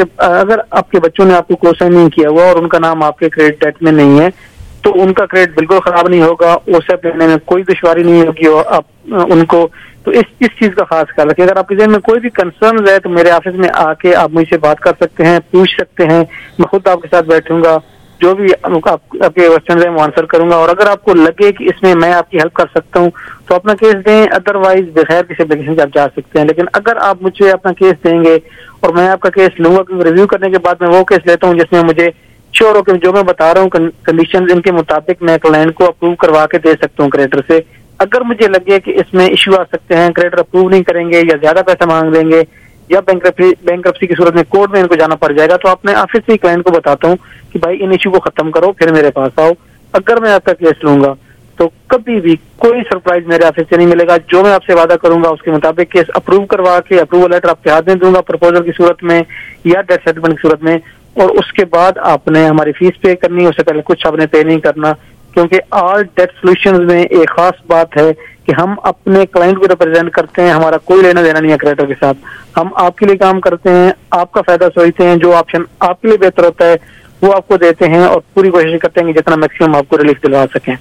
आपके बच्चों ने आपको को साइन नहीं किया हुआ और उनका नाम आपके क्रेडिट डेट में नहीं है, तो उनका क्रेडिट बिल्कुल खराब नहीं होगा, वसअप लेने में कोई दुश्वारी नहीं होगी उनको। तो इस चीज का खास ख्याल रखिए। अगर आपके जहन में कोई भी कंसर्न है तो मेरे ऑफिस में आके आप मुझसे बात कर सकते हैं, पूछ सकते हैं, मैं खुद आपके साथ बैठूंगा, जो भी आपके क्वेश्चन है वो आंसर करूंगा। और अगर आपको लगे कि इसमें मैं आपकी हेल्प कर सकता हूं तो अपना केस दें, अदरवाइज बगैर किसी एप्लीकेशन से आप जा सकते हैं। लेकिन अगर आप मुझे अपना केस देंगे और मैं आपका केस लूंगा, क्योंकि रिव्यू करने के बाद मैं वो केस लेता हूँ जिसमें मुझे श्योर हो कि जो मैं बता रहा हूँ कंडीशन इनके मुताबिक मैं क्लाइंट को अप्रूव करवा के दे सकता हूँ क्रेडिटर से। अगर मुझे लगे कि इसमें इश्यू आ सकते हैं, क्रेडिटर अप्रूव नहीं करेंगे या ज्यादा पैसा मांग लेंगे या बैंक्रप्सी की सूरत में कोर्ट में इनको जाना पड़ जाएगा, तो अपने ऑफिस से क्लाइंट को बताता हूँ कि भाई इन इश्यू को खत्म करो, फिर मेरे पास आओ। अगर मैं आपका केस लूंगा तो कभी भी कोई सरप्राइज मेरे ऑफिस से नहीं मिलेगा। जो मैं आपसे वादा करूंगा उसके मुताबिक केस अप्रूव करवा के अप्रूवल लेटर आपके हाथ में दूंगा प्रपोजल की सूरत में या डेट सेटलमेंट की सूरत में, और उसके बाद आपने हमारी फीस पे करनी है। उससे पहले कुछ आपने पे नहीं करना, क्योंकि ऑल डेट सॉल्यूशंस में एक खास बात है कि हम अपने क्लाइंट को रिप्रेजेंट करते हैं, हमारा कोई लेना देना नहीं है क्रेडिटर के साथ। हम आपके लिए काम करते हैं, आपका फायदा सोचते हैं, जो ऑप्शन आपके लिए बेहतर होता है वो आपको देते हैं और पूरी कोशिश करते हैं कि जितना मैक्सिमम आपको रिलीफ दिलवा सकें।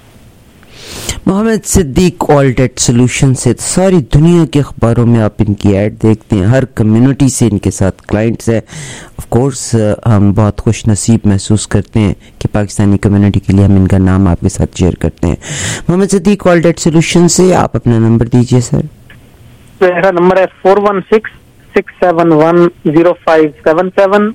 Mohammad Siddique, all debt solution से सारी दुनिया के अखबारों में आप इनकी ऐड देखते हैं, हर कम्युनिटी से इनके साथ क्लाइंट्स हैं। ऑफ कोर्स हम बहुत खुश नसीब महसूस करते हैं कि पाकिस्तानी कम्युनिटी के लिए हम इनका नाम आपके साथ शेयर करते हैं। Mohammed Siddique, all debt solution से, आप अपना नंबर दीजिए सर। मेरा नंबर है 416-671-0577,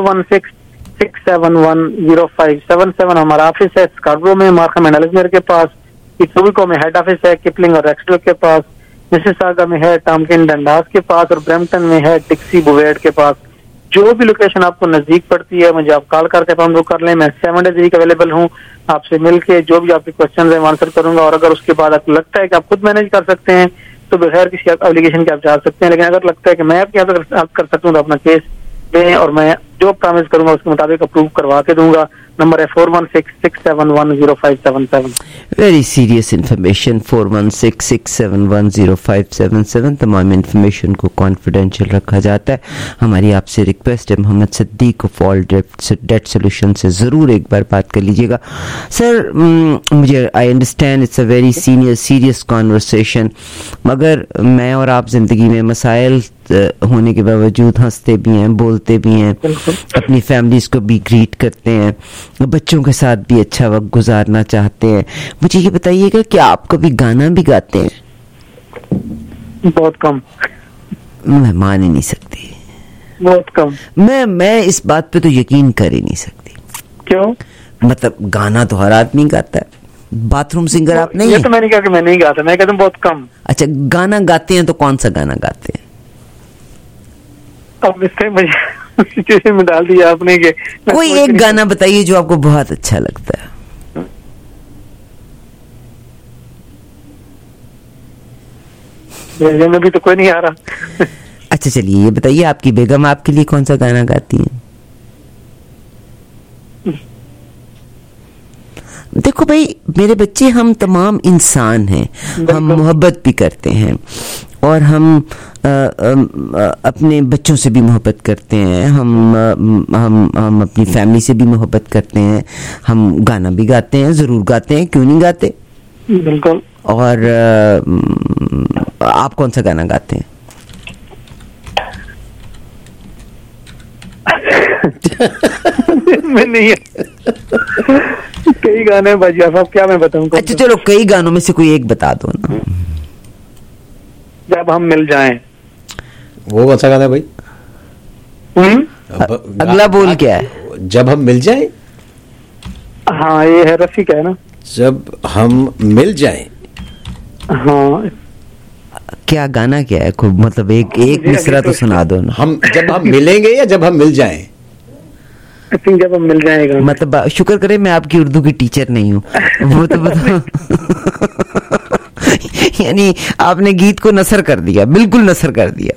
416-671-0577। हमारा ऑफिस है स्कार्बरो में, मार्खम एंड एलिजमेर के पास, इटोबिको में हेड ऑफिस है, किपलिंग और रेक्सटल के पास, मिसिसागा में है, टॉमकिन डंडास के पास, और ब्रैम्पटन में है डिक्सी बुवेड के पास। जो भी लोकेशन आपको नजदीक पड़ती है मुझे आप कॉल करके अपॉइंट बुक कर लें। मैं 7 days वीक अवेलेबल हूँ, आपसे मिलके जो भी आपके क्वेश्चन है आंसर करूंगा। और अगर उसके बाद आपको लगता है कि आप खुद मैनेज कर सकते हैं तो बगैर किसी एप्लीकेशन के आप जा सकते हैं। लेकिन अगर लगता है कि मैं आपकी हेल्प कर सकता हूँ तो अपना केस दें और मैं जो प्रॉमिस करूंगा उसके मुताबिक अप्रूव करवा के दूंगा। नंबर है 416-671-0577। Very serious information, 416-671-0577। तमाम इन्फॉर्मेशन को कॉन्फिडेंशियल रखा जाता है। हमारी आपसे रिक्वेस्ट है, Mohammed Siddique of all debt solution से ज़रूर एक बार बात कर लीजिएगा। सर, मुझे I understand it's a very serious conversation, मगर मैं और आप ज़िंदगी में मसाइल होने के बावजूद हंसते भी हैं, बोलते भी हैं, अपनी फैमिलीज को भी ग्रीट करते हैं, बच्चों के साथ भी अच्छा वक्त गुजारना चाहते हैं। मुझे ये बताइएगा कि आप कभी गाना भी गाते हैं? बहुत कम। मैं मान ही नहीं सकती, बहुत कम। मैं इस बात पे तो यकीन कर ही नहीं सकती। क्यों? मतलब गाना तो हर आदमी गाता है, बाथरूम सिंगर आप नहीं? ये तो मैंने कहा कि मैं नहीं गाता, मैं कहता हूँ बहुत कम। अच्छा, गाना गाते हैं तो कौन सा गाना गाते हैं? अब इससे मुझे सिचुएशन में डाल दिया आपने कि कोई एक गाना बताइए जो आपको बहुत अच्छा लगता है। मेरे में भी तो कोई नहीं आ रहा। अच्छा चलिए ये बताइए, आपकी बेगम आपके लिए कौन सा गाना गाती है? देखो भाई मेरे बच्चे, हम तमाम इंसान हैं, हम मोहब्बत भी करते हैं और हम अपने बच्चों से भी मोहब्बत करते हैं, हम अपनी फैमिली से भी मोहब्बत करते हैं, हम गाना भी गाते हैं, जरूर गाते हैं, क्यों नहीं गाते? बिल्कुल। और आप कौन सा गाना गाते हैं? मैं नहीं कई गाने बजिया साहब, क्या मैं बताऊं? अच्छा चलो कई गानों में से कोई एक बता दो ना। जब हम मिल जाएं। वो कौन सा गाना है भाई? अगला बोल क्या है? जब हम मिल जाएं। हाँ ये है, रफी का है ना। जब हम मिल जाएं। हाँ क्या गाना क्या है? खूब मतलब एक मिसरा तो सुना दो ना। हम जब हम मिलेंगे या जब हम मिल जाएं? आई थिंक जब हम मिल जाएगा। मतलब शुक्र करें मैं आपकी उर्दू की टीचर नहीं हूँ, वो तो बताओ। यानी आपने गीत को नसर कर दिया, बिल्कुल नसर कर दिया।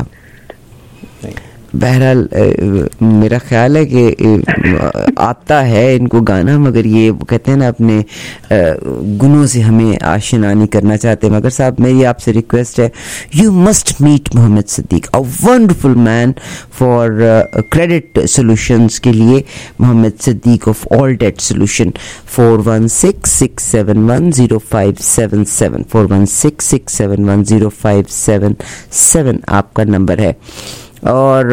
बहरहाल मेरा ख्याल है कि आता है इनको गाना, मगर ये कहते हैं ना अपने गुनों से हमें आशना नहीं करना चाहते। मगर साहब मेरी आपसे रिक्वेस्ट है, you must meet Mohammed Siddique, a wonderful man for credit solutions के लिए Mohammed Siddique of all debt solution. 4166710577 4166710577 आपका नंबर है। और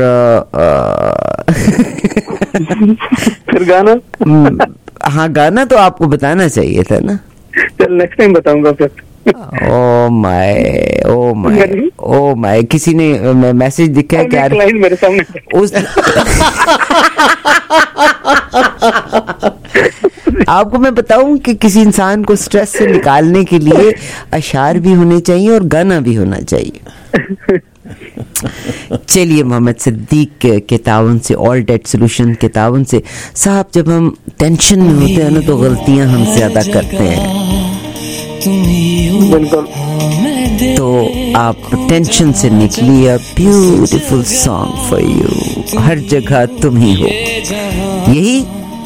फिर गाना? हाँ गाना तो आपको बताना चाहिए था ना। चल नेक्स्ट टाइम बताऊंगा फिर। ओ माय किसी ने मैसेज दिखा है क्या? लाइन मेरे सामने उस आपको मैं बताऊं कि किसी इंसान को स्ट्रेस से निकालने के लिए अशार भी होने चाहिए और गाना भी होना चाहिए। चलिए मोहम्मद सिद्दीक के ताउन से, ऑल डेट सॉल्यूशन के ताउन से। साहब जब हम टेंशन में होते हैं ना तो गलतियां हम ज्यादा करते हैं, तो आप टेंशन से निकलिए। ब्यूटीफुल सॉन्ग फॉर यू, हर जगह तुम ही हो। यही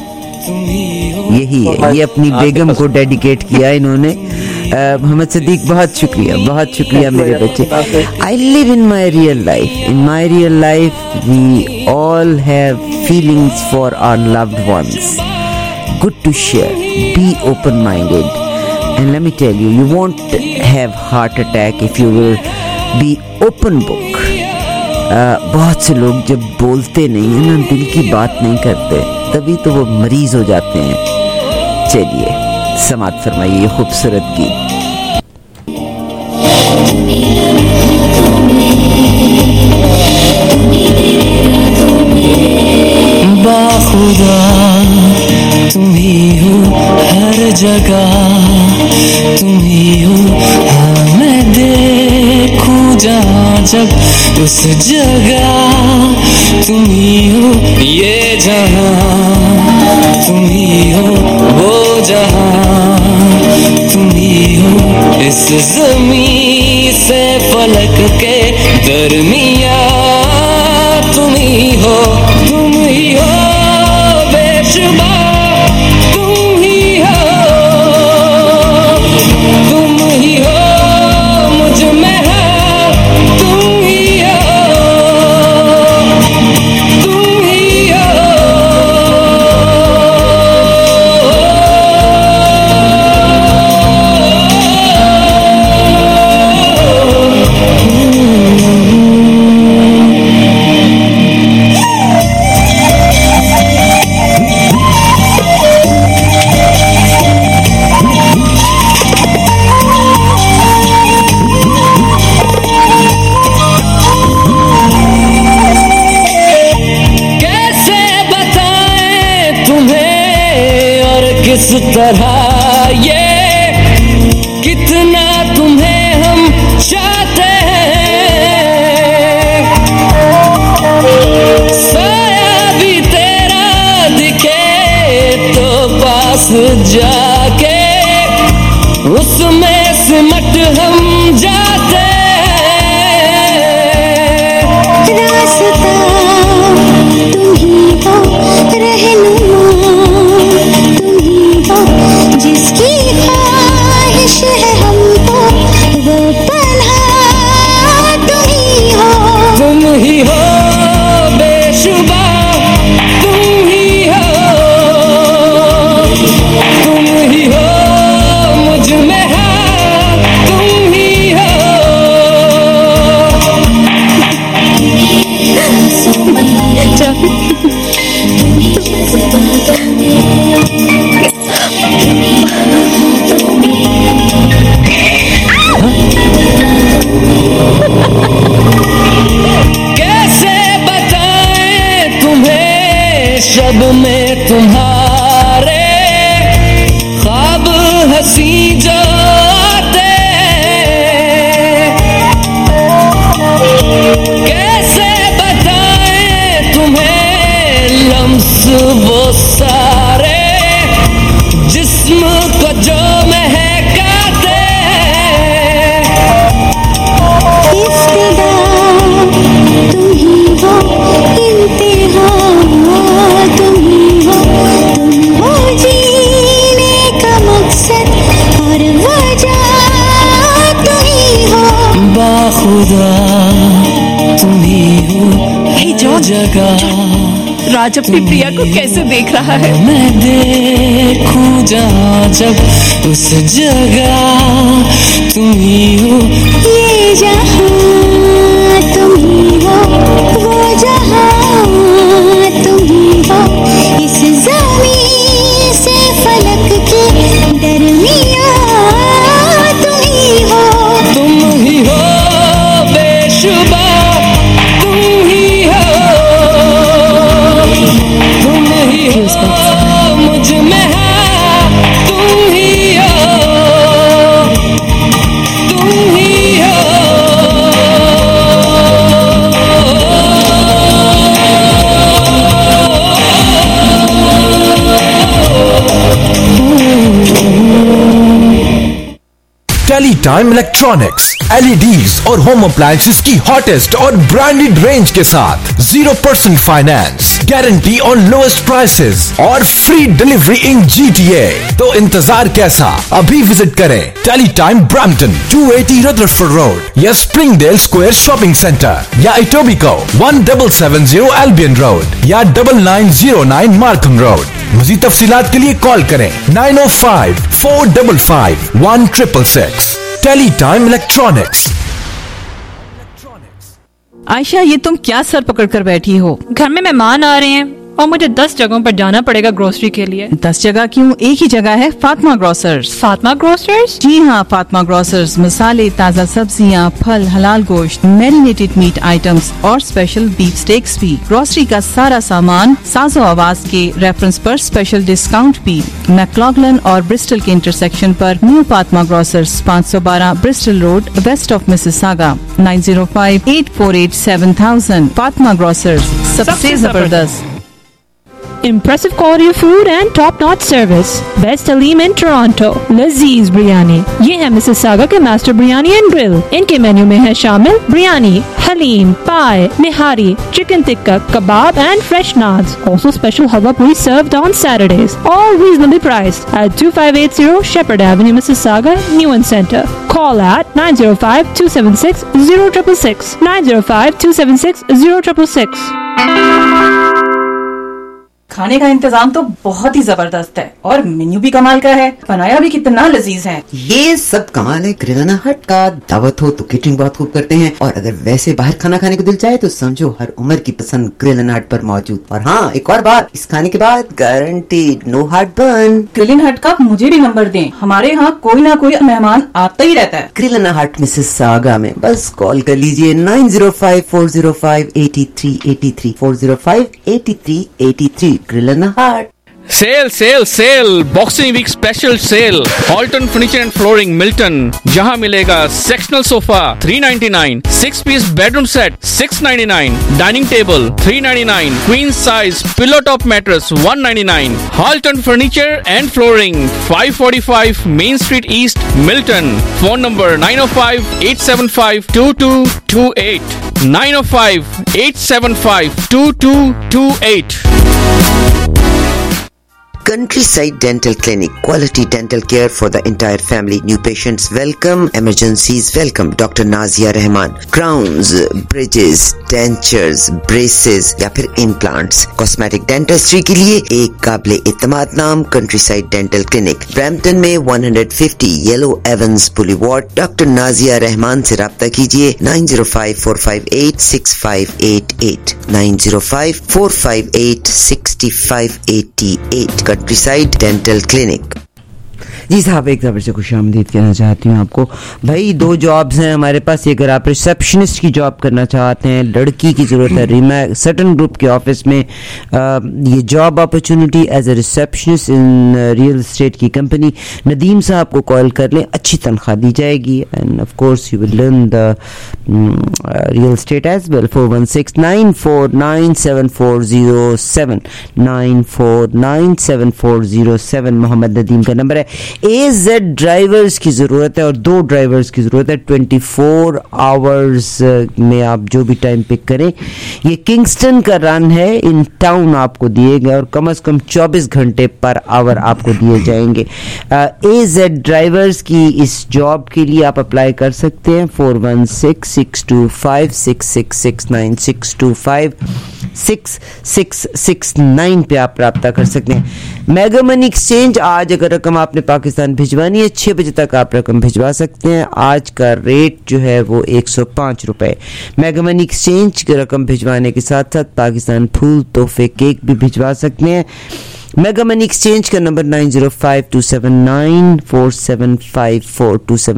है, ये अपनी बेगम को डेडिकेट किया इन्होंने। मोहम्मद सिद्दीक बहुत शुक्रिया मेरे बच्चे। I live in my real life, we all have feelings for our loved ones, good to share, be open minded, and let me tell you, you won't have heart attack if you will be open book. बहुत से लोग जब बोलते नहीं है ना, दिल की बात नहीं करते, तभी तो वो मरीज हो जाते हैं। चलिए समात फरमाइए ये खूबसूरत गीत। बाखुदा तुम ही हो हर जगह, तुम ही हो, हाँ मैं देखूं जहाँ जब उस जगह, तुम ही हो ये जहाँ, तुम ही हो वो जहाँ, तुम ही हो इस ज़मीं से फलक के दरमियाँ, तुम ही हो बेशुमार। तरह ये कितना तुम्हें हम चाहते हैं, साया भी तेरा दिखे तो पास जाके उसमें सिमट हम जाते हैं। रास्ता तुम ही हो, रहनुमा तुम ही हो, जिसकी ख्वाहिश है हमको वो पन्हा तुम ही हो। तुम ही हो बेशुबा, तुम ही हो, तुम ही हो मुझ में है, तुम ही हो। कैसे बताएं तुम्हें शब में तुम्हारे ख्वाब हंसी जो आते, कैसे बताएं तुम्हें लम्स वो सारे जिस्म को जो महकाते। इब्तिदा तुम ही हो, इंतहा तुम ही हो, तुम हो जीने का मकसद और वजह तुम ही हो। बाखुदा तुम ही हो हर जगह। राज अपनी प्रिया को कैसे देख रहा है? मैं देखूं जहाँ जब उस जगह तुम ही हो। ये जहाँ तुम ही हो, वो जहाँ तुम ही हो, इस ज़मीन से फलक के दरमियाँ तुम ही हो। तुम ही हो बेशुबा, तुम ही हो, तुम ही हो मुझ में है, तुम ही हो, तुम ही हो। टेलीटाइम इलेक्ट्रॉनिक्स LEDs और होम अप्लायंसेस की हॉटेस्ट और ब्रांडेड रेंज के साथ 0% finance, guarantee on lowest prices और फ्री डिलीवरी इन GTA। तो इंतजार कैसा, अभी विजिट करें टेलीटाइम ब्रैम्पटन 280 रदरफोर्ड रोड या स्प्रिंगडेल स्क्वायर शॉपिंग सेंटर या इटोबिको 1770 एल्बियन रोड या 9909 मार्कम रोड। मज़ीद तफसीलात के लिए कॉल करें 905-455-1666। टेलीटाइम इलेक्ट्रॉनिक्स। आयशा, ये तुम क्या सर पकड़ कर बैठी हो? घर में मेहमान आ रहे हैं और मुझे 10 जगहों पर जाना पड़ेगा ग्रोसरी के लिए। 10 जगह क्यों, एक ही जगह है, फातिमा ग्रोसर्स। फातिमा ग्रोसर्स? जी हाँ, फातिमा ग्रोसर्स मसाले, ताज़ा सब्जियाँ, फल, हलाल गोश्त, मैरिनेटेड मीट आइटम्स और स्पेशल बीफ स्टेक्स भी। ग्रोसरी का सारा सामान साजो आवाज के रेफरेंस पर स्पेशल डिस्काउंट भी। मैक्लॉगलन और ब्रिस्टल के इंटरसेक्शन पर new Fatima grocers, 512 Bristol road, west of Mississauga, 9058487000। Fatima grocers, सबसे जबरदस्त। Impressive quality of food and top-notch service. Best Halim in Toronto. Lazeez Biryani. ये है मिसिसागा के मास्टर बिरयानी एंड ग्रिल। इनके मेन्यू में है शामिल biryani, haleem, paya, nihari, chicken tikka, kebab and fresh naans. Also special halwa puri served on Saturdays. All reasonably priced at 2580 Shepherd Avenue, Mississauga, Newen Center. Call at 905-276-0666. 905-276-0666. खाने का इंतजाम तो बहुत ही जबरदस्त है और मेन्यू भी कमाल का है, बनाया भी कितना लजीज है। ये सब कमाल है ग्रिलाना हट का। दावत हो तो केटरिंग बहुत खूब करते हैं और अगर वैसे बाहर खाना खाने को दिल चाहे तो समझो हर उम्र की पसंद ग्रिलाना हट पर मौजूद। और हाँ, एक और बात, इस खाने के बाद guaranteed no heart burn. Grillin Hut का मुझे भी नंबर दें, हमारे यहाँ कोई ना कोई मेहमान आता ही रहता है। ग्रिलाना हट मिसिसागा में बस कॉल कर लीजिए 905-405-8383 405-8383 Grillana Hut. Sale sale sale boxing week special sale Alton furniture and flooring Milton, जहां मिलेगा sectional sofa 399, 6 piece bedroom set 699, dining table 399, queen size pillow top mattress 199। Alton furniture and flooring 545 Main Street East Milton. Phone number 905-875-2228, 905-875-2228। Countryside Dental Clinic, quality dental care for the entire family. New patients welcome, emergencies welcome. Dr. Nazia Rahman, crowns, bridges, dentures, braces या फिर implants, cosmetic dentistry के लिए एक काबिले इत्तेमाद नाम Countryside Dental Clinic, Brampton में 150 Yellow Evans Boulevard। Doctor Nazia Rahman से राब्ता कीजिए 905-458-6588, 905-458-6588। Countryside Dental Clinic। जी साहब, एक दफे से खुशामदीद कहना चाहती हूँ आपको। भाई 2 जॉब्स हैं हमारे पास। अगर आप रिसेप्शनिस्ट की जॉब करना चाहते हैं, लड़की की ज़रूरत है रीमैक सटन ग्रुप के ऑफिस में, ये job opportunity as a receptionist in real estate की कंपनी। नदीम साहब को कॉल कर लें, अच्छी तनख्वाह दी जाएगी and of course you will learn the real estate as well. 416-949-7407, 949-7407 Mohammed Nadeem का नंबर है। AZ ड्राइवर्स की ज़रूरत है और 2 ड्राइवर्स की ज़रूरत है। 24 आवर्स में आप जो भी टाइम पिक करें। ये किंगस्टन का रन है, इन टाउन आपको दिए गए और कम से कम 24 घंटे पर आवर आपको दिए जाएंगे। AZ ड्राइवर्स की इस जॉब के लिए आप अप्लाई कर सकते हैं 416-625-6669, 625-6669 पे आप राब्ता कर सकते हैं। मेगा मनी एक्सचेंज, आज अगर रकम आपने पाकिस्तान भिजवानी है 6 बजे तक आप रकम भिजवा सकते हैं। आज का रेट जो है वो 105 रुपए। मेगा मनी एक्सचेंज की रकम भिजवाने के साथ साथ पाकिस्तान फूल तोहफे केक भी भिजवा सकते हैं। मेगा मनी एक्सचेंज का नंबर 905-279-4754,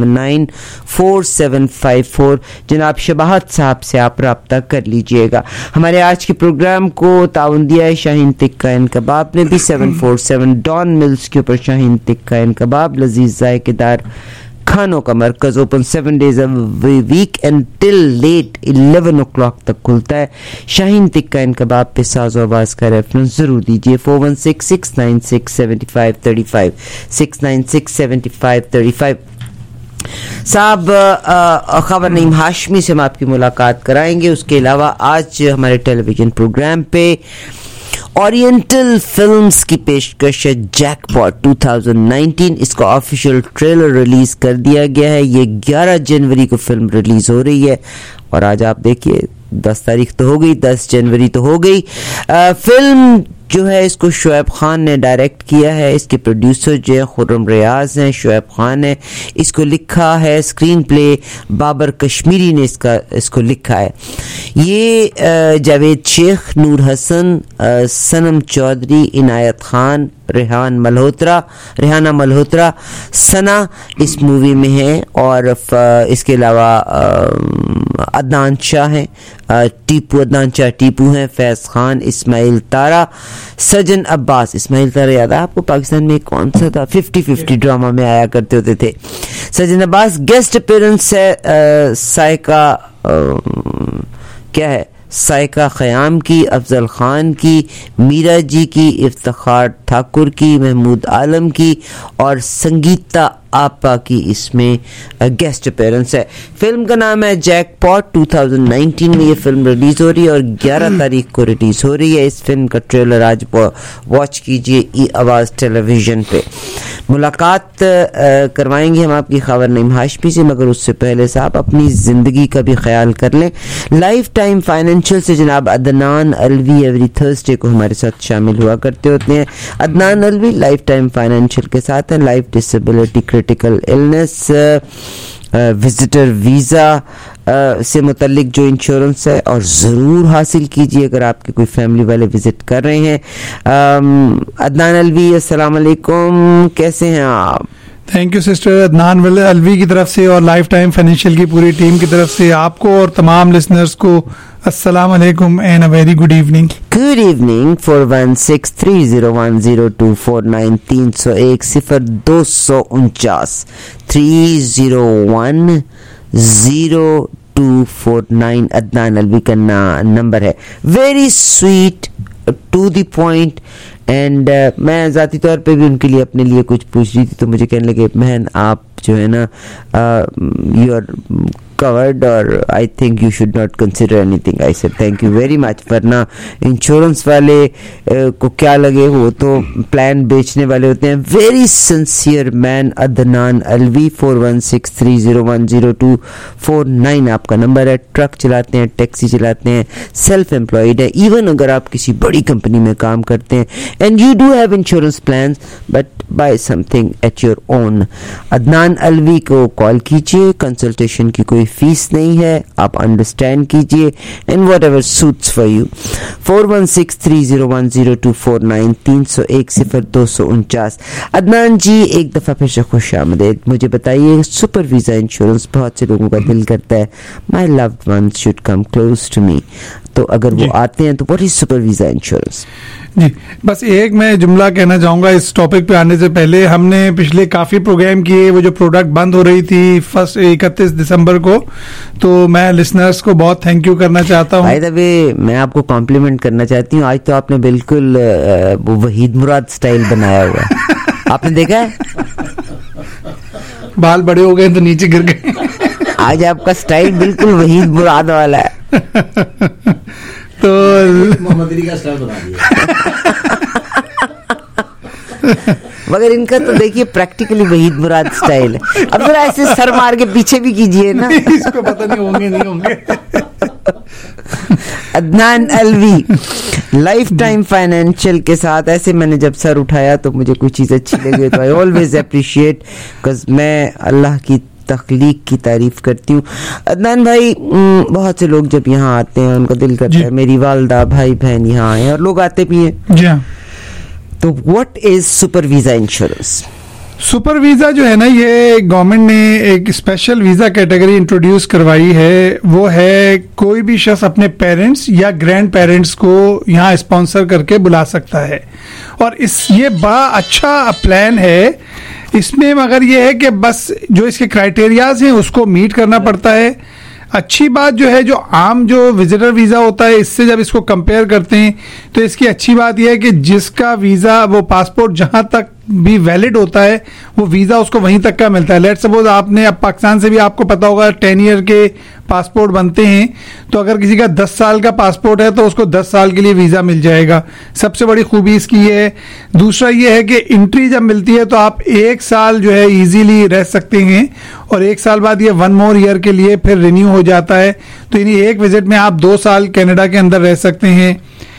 279-4754। जनाब शबाहत साहब से आप रब्ता कर लीजिएगा। हमारे आज के प्रोग्राम को ताउन दिया है शाहीन तिक्का एंड कबाब ने भी। 747 डॉन मिल्स के ऊपर शाहीन तिक्का एंड कबाब, लजीज जायकेदार खानों का मरकज, open 7 days a week and till late 11 o'clock तक खुलता है। शाहीन तिक्का एंड कबाब पे साज़ और आवाज़ का रेफरेंस जरूर दीजिए। 416-696-7535, 696-7535। साहब खबर नईम हाशमी से हम आपकी मुलाकात कराएंगे। उसके अलावा आज हमारे टेलीविजन प्रोग्राम पे ओरिएंटल फिल्म्स की पेशकश है जैकपॉट 2019। इसका ऑफिशियल ट्रेलर रिलीज कर दिया गया है। ये 11 जनवरी को फिल्म रिलीज हो रही है और आज आप देखिए 10 तारीख तो हो गई, 10 जनवरी तो हो गई। फिल्म जो है इसको शोएब खान ने डायरेक्ट किया है। इसके प्रोड्यूसर जो है खुर्रम रियाज हैं, शोएब खान है। इसको लिखा है, स्क्रीन प्ले बाबर कश्मीरी ने इसको लिखा है। ये जावेद शेख, नूर हसन, सनम चौधरी, इनायत खान, रेहाना मल्होत्रा, सना इस मूवी में है और इसके अलावा अदनान शाह हैं, अदनान शाह टीपू हैं, फैज खान, इस्माइल तारा, सजन अब्बास। इस्माइल तारा याद है आपको, पाकिस्तान में कौन सा था 50-50 ड्रामा में आया करते होते थे। सजन अब्बास। गेस्ट अपीयरेंस है साइका ख़याम की, अफजल खान की, मीरा जी की, इफ्तिखार ठाकुर की, महमूद आलम की और संगीता आपा की इसमें गेस्ट अपीयरेंस है। फिल्म का नाम है जैकपॉट। 2019 में ये फिल्म रिलीज हो रही है और 11 तारीख को रिलीज हो रही है। इस फिल्म का ट्रेलर आज वॉच कीजिए ई आवाज़ टेलीविजन पे। मुलाकात करवाएंगे हम आपकी खबर नईम हाशमी से, मगर उससे पहले साहब अपनी ज़िंदगी का भी ख्याल कर लें। लाइफ टाइम फाइनेंशियल से जनाब अदनान अलवी एवरी थर्सडे को हमारे साथ शामिल हुआ करते होते हैं। Adnan Alvi lifetime financial के साथ हैं। Life disability, critical illness, visitor visa से मुतल्लिक जो इंश्योरेंस है और ज़रूर हासिल कीजिए अगर आपके कोई फैमिली वाले विज़िट कर रहे हैं। अदनान अलवी, अस्सलाम वालेकुम, कैसे हैं आप? Thank you sister. Adnan Alvi की तरफ से और लाइफ टाइम फाइनेंशियल की पूरी टीम की तरफ से आपको और तमाम लिसनर्स को Assalamu alaikum and a very good evening. Good evening. 4163010249 301 3010249 Adnan Alvi का नंबर है. Very sweet, to the point. And मैं ज़ाती तौर पे भी उनके लिए अपने लिए कुछ पूछ रही थी तो मुझे कहने लगे बहन आप जो है ना you are covered or I think you should not consider anything. I said thank you very much. वरना इंश्योरेंस वाले को क्या लगे, वो तो प्लान बेचने वाले होते हैं. Very sincere man Adnan Alvi. 4163010249 आपका नंबर है. ट्रक चलाते हैं, टैक्सी चलाते हैं, सेल्फ एम्प्लॉयड है. इवन अगर आप किसी बड़ी कंपनी में काम करते हैं and you do have insurance plan but buy something at your own. Adnan Alvi को कॉल कीजिए. कंसल्टेशन की कोई फीस नहीं है, आप अंडरस्टैंड कीजिए and whatever suits for you. 4163010249 301 Adnan ji एक दफा फिर से खुश आमदेद. मुझे बताइए, सुपर वीजा इंश्योरेंस बहुत से लोगों का दिल करता है my loved ones should come close to me, तो अगर वो आते हैं तो what is super visa insurance? जी बस एक मैं जुमला कहना चाहूँगा इस टॉपिक पे आने से पहले. हमने पिछले काफ़ी प्रोग्राम किए, वो जो प्रोडक्ट बंद हो रही थी 31 दिसंबर को, तो मैं लिसनर्स को बहुत थैंक यू करना चाहता हूँ. बाय द वे मैं आपको कॉम्प्लीमेंट करना चाहती हूँ. आज तो आपने बिल्कुल वो वहीद मुराद स्टाइल बनाया हुआ है. आपने देखा है? बाल बड़े हो गए तो नीचे गिर गए. आज आपका स्टाइल बिल्कुल वहीद मुराद वाला है. तो मोहम्मद अली का स्टाइल बना दिया. मगर इनका तो देखिए प्रैक्टिकली वहीद मुराद स्टाइल है. अब जरा ऐसे सर मार के पीछे भी कीजिए ना. इसको पता नहीं होंगे नहीं होंगे. Adnan Alvi lifetime financial के साथ ऐसे मैंने जब सर उठाया तो मुझे कोई चीज़ अच्छी लगी तो आई ऑलवेज अप्रिशिएट, बिकॉज मैं अल्लाह की तख्लीक की तारीफ करती हूँ. अदनान भाई, बहुत से लोग जब यहाँ आते हैं उनका दिल करता है मेरी वालदा भाई बहन यहाँ आए, और लोग आते भी हैं. तो what is super visa insurance? Super visa जो है ना, ये गवर्नमेंट ने एक स्पेशल वीजा कैटेगरी इंट्रोड्यूस करवाई है. वो है कोई भी शख्स अपने पेरेंट्स या ग्रैंड पेरेंट्स को यहाँ स्पॉन्सर करके बुला सकता है. और ये बड़ा अच्छा प्लान है. इसमें मगर ये है कि बस जो इसके क्राइटेरियाज हैं उसको मीट करना पड़ता है. अच्छी बात जो है, जो आम जो विजिटर वीज़ा होता है इससे जब इसको कंपेयर करते हैं तो इसकी अच्छी बात यह है कि जिसका वीज़ा वो पासपोर्ट जहां तक भी वैलिड होता है वो वीज़ा उसको वहीं तक का मिलता है. लेट सपोज आपने अब पाकिस्तान से भी आपको पता होगा 10 ईयर के पासपोर्ट बनते हैं, तो अगर किसी का 10 साल का पासपोर्ट है तो उसको 10 साल के लिए वीज़ा मिल जाएगा. सबसे बड़ी खूबी इसकी ये है. दूसरा ये है कि एंट्री जब मिलती है तो आप 1 साल जो है इजीली रह सकते हैं, और 1 साल बाद ये 1 मोर ईयर के लिए फिर रिन्यू हो जाता है. तो यानी एक विजिट में आप 2 साल कनाडा के अंदर रह सकते हैं.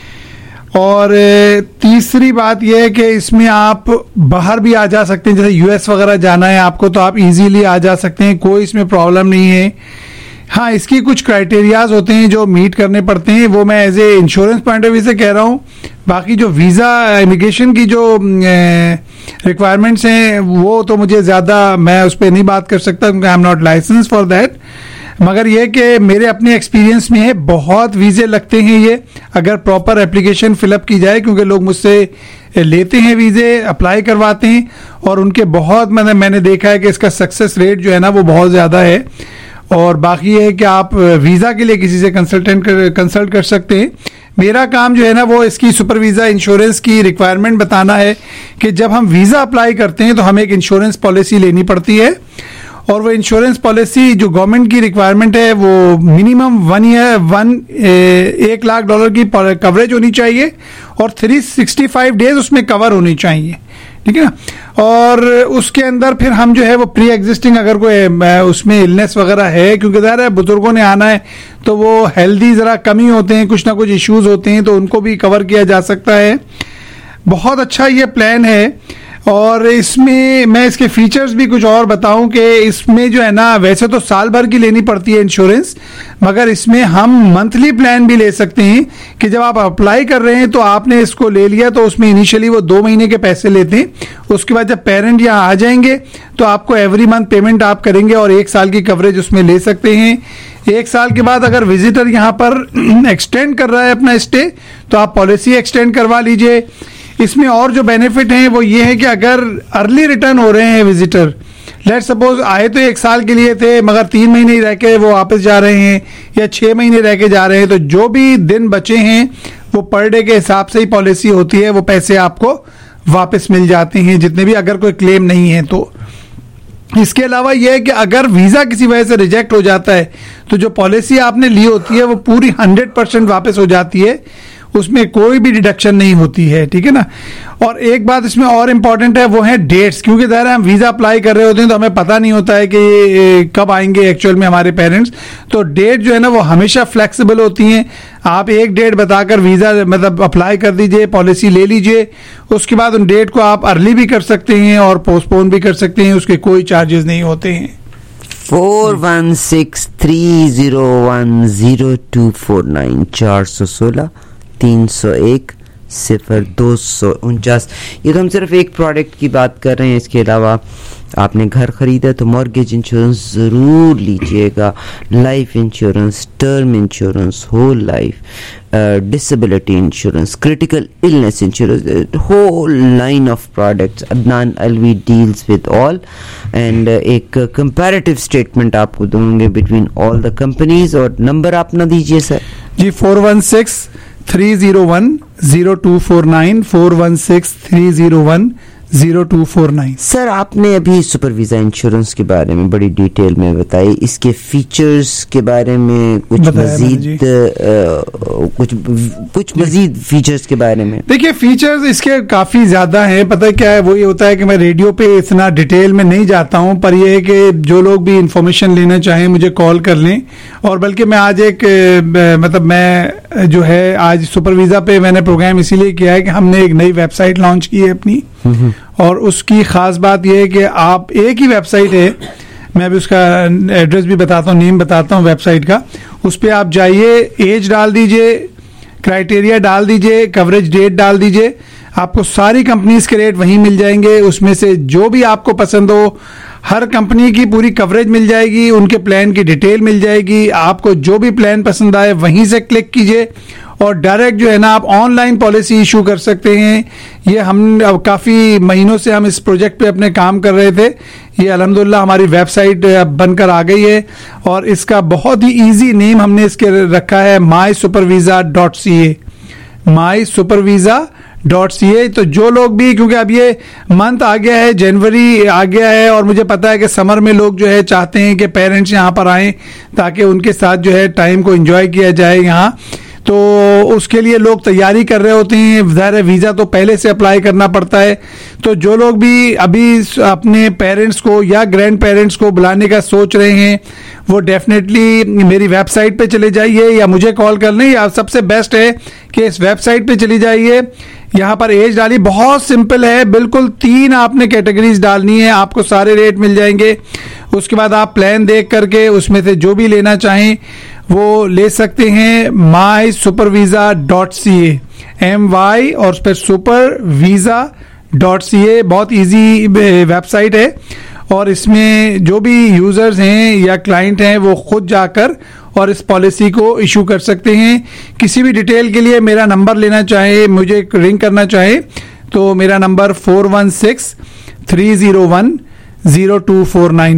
और तीसरी बात यह है कि इसमें आप बाहर भी आ जा सकते हैं. जैसे यूएस वगैरह जाना है आपको तो आप इजीली आ जा सकते हैं, कोई इसमें प्रॉब्लम नहीं है. हाँ, इसकी कुछ क्राइटेरियाज होते हैं जो मीट करने पड़ते हैं, वो मैं as a insurance point of view से कह रहा हूँ. बाकी जो वीज़ा इमिग्रेशन की जो रिक्वायरमेंट्स हैं वो तो मुझे ज़्यादा मैं उस पर नहीं बात कर सकता क्योंकि I am not license for that. मगर ये कि मेरे अपने एक्सपीरियंस में है, बहुत वीज़े लगते हैं ये अगर प्रॉपर एप्लीकेशन फिलअप की जाए, क्योंकि लोग मुझसे लेते हैं वीज़े, अप्लाई करवाते हैं, और उनके बहुत मैंने देखा है कि इसका सक्सेस रेट जो है ना वो बहुत ज़्यादा है. और बाकी ये है कि आप वीज़ा के लिए किसी से कंसल्ट कर सकते हैं. मेरा काम जो है ना वो इसकी सुपर वीज़ा इंश्योरेंस की रिक्वायरमेंट बताना है कि जब हम वीज़ा अप्लाई करते हैं तो हमें एक इंश्योरेंस पॉलिसी लेनी पड़ती है, और वो इंश्योरेंस पॉलिसी जो गवर्नमेंट की रिक्वायरमेंट है वो मिनिमम 1 लाख डॉलर की कवरेज होनी चाहिए और 365 डेज उसमें कवर होनी चाहिए. ठीक है ना. और उसके अंदर फिर हम जो है वो प्री एग्जिस्टिंग अगर कोई उसमें इलनेस वगैरह है, क्योंकि ज़ाहिर है बुजुर्गों ने आना है तो वो हेल्दी ज़रा कमी होते हैं, कुछ ना कुछ इश्यूज होते हैं, तो उनको भी कवर किया जा सकता है. बहुत अच्छा ये प्लान है. और इसमें मैं इसके फीचर्स भी कुछ और बताऊं कि इसमें जो है ना, वैसे तो साल भर की लेनी पड़ती है इंश्योरेंस, मगर इसमें हम मंथली प्लान भी ले सकते हैं कि जब आप अप्लाई कर रहे हैं तो आपने इसको ले लिया तो उसमें इनिशियली वो 2 महीने के पैसे लेते हैं, उसके बाद जब पेरेंट यहाँ आ जाएंगे तो आपको एवरी मंथ पेमेंट आप करेंगे और 1 साल की कवरेज उसमें ले सकते हैं। 1 साल के बाद अगर विजिटर यहाँ पर एक्सटेंड कर रहा है अपना स्टे तो आप पॉलिसी एक्सटेंड करवा लीजिए। इसमें और जो बेनिफिट हैं वो ये है कि अगर अर्ली रिटर्न हो रहे हैं विजिटर, लेट सपोज आए तो 1 साल के लिए थे मगर 3 महीने ही रह के वो वापस जा रहे हैं या 6 महीने रह के जा रहे हैं, तो जो भी दिन बचे हैं वो पर डे के हिसाब से ही पॉलिसी होती है, वो पैसे आपको वापस मिल जाते हैं जितने भी, अगर कोई क्लेम नहीं है तो। इसके अलावा यह है कि अगर वीजा किसी वजह से रिजेक्ट हो जाता है तो जो पॉलिसी आपने ली होती है वो पूरी 100% वापस हो जाती है, उसमें कोई भी डिडक्शन नहीं होती है, ठीक है ना। और एक बात इसमें और इम्पॉर्टेंट है वो है डेट्स, क्योंकि ज़ाहिर है हम वीज़ा अप्लाई कर रहे होते हैं तो हमें पता नहीं होता है कि कब आएंगे एक्चुअल में हमारे पेरेंट्स, तो डेट जो है ना वो हमेशा फ्लेक्सिबल होती हैं। आप एक डेट बताकर वीज़ा मतलब अप्लाई कर दीजिए, पॉलिसी ले लीजिए, उसके बाद उन डेट को आप अर्ली भी कर सकते हैं और पोस्टपोन भी कर सकते हैं, उसके कोई चार्जेस नहीं होते हैं। 4163010249 416 301 0249। ये तो हम सिर्फ एक प्रोडक्ट की बात कर रहे हैं, इसके अलावा आपने घर खरीदा तो मॉर्गेज इंश्योरेंस ज़रूर लीजिएगा, life insurance, term insurance, whole life, disability insurance, critical illness insurance, whole line of products. Adnan Alvi deals with all and एक कंपैरेटिव स्टेटमेंट आपको दूंगे बिटवीन ऑल द कंपनीज। और नंबर आप ना दीजिए सर जी, 416-301-0249 416-301-0249। सर आपने अभी सुपर वीजा इंश्योरेंस के बारे में बड़ी डिटेल में बताई, इसके फीचर्स के बारे में कुछ मजीद कुछ मजीद फीचर्स के बारे में। देखिए फीचर्स इसके काफी ज्यादा हैं, पता है क्या है, वो ये होता है कि मैं रेडियो पे इतना डिटेल में नहीं जाता हूं, पर ये है कि जो लोग भी इंफॉर्मेशन लेना चाहें मुझे कॉल कर लें। और बल्कि मैं आज एक मतलब मैं जो है आज सुपर वीजा पे मैंने प्रोग्राम इसीलिए किया है कि हमने एक नई वेबसाइट लॉन्च की है अपनी, और उसकी खास बात यह है कि आप एक ही वेबसाइट है, मैं अभी उसका एड्रेस भी बताता हूँ, नेम बताता हूँ वेबसाइट का, उस पर आप जाइए, एज डाल दीजिए, क्राइटेरिया डाल दीजिए, कवरेज डेट डाल दीजिए, आपको सारी कंपनीज के रेट वहीं मिल जाएंगे, उसमें से जो भी आपको पसंद हो हर कंपनी की पूरी कवरेज मिल जाएगी, उनके प्लान की डिटेल मिल जाएगी, आपको जो भी प्लान पसंद आए वहीं से क्लिक कीजिए और डायरेक्ट जो है ना आप ऑनलाइन पॉलिसी इशू कर सकते हैं। ये हम अब काफ़ी महीनों से हम इस प्रोजेक्ट पे अपने काम कर रहे थे, ये अल्हम्दुलिल्लाह हमारी वेबसाइट बनकर आ गई है और इसका बहुत ही इजी नेम हमने इसके रखा है mysupervisa.ca, mysupervisa.ca। तो जो लोग भी, क्योंकि अब ये मंथ आ गया है, जनवरी आ गया है और मुझे पता है कि समर में लोग जो है चाहते हैं कि पेरेंट्स यहाँ पर आएँ ताकि उनके साथ जो है टाइम को एंजॉय किया जाए यहाँ, तो उसके लिए लोग तैयारी कर रहे होते हैं। ज़ाहिर है वीज़ा तो पहले से अप्लाई करना पड़ता है, तो जो लोग भी अभी अपने पेरेंट्स को या ग्रैंड पेरेंट्स को बुलाने का सोच रहे हैं वो डेफिनेटली मेरी वेबसाइट पे चले जाइए या मुझे कॉल कर लें, या सबसे बेस्ट है कि इस वेबसाइट पे चली जाइए, यहाँ पर एज डाली, बहुत सिंपल है बिल्कुल, 3 आपने कैटेगरीज डालनी है, आपको सारे रेट मिल जाएंगे। उसके बाद आप प्लान देख करके उसमें से जो भी लेना चाहें वो ले सकते हैं। mysupervisa.ca, my और उस पर supervisa.ca, बहुत इजी वेबसाइट है और इसमें जो भी यूजर्स हैं या क्लाइंट हैं वो खुद जाकर और इस पॉलिसी को इशू कर सकते हैं। किसी भी डिटेल के लिए मेरा नंबर लेना चाहे, मुझे रिंग करना चाहे तो मेरा नंबर 416-301-0249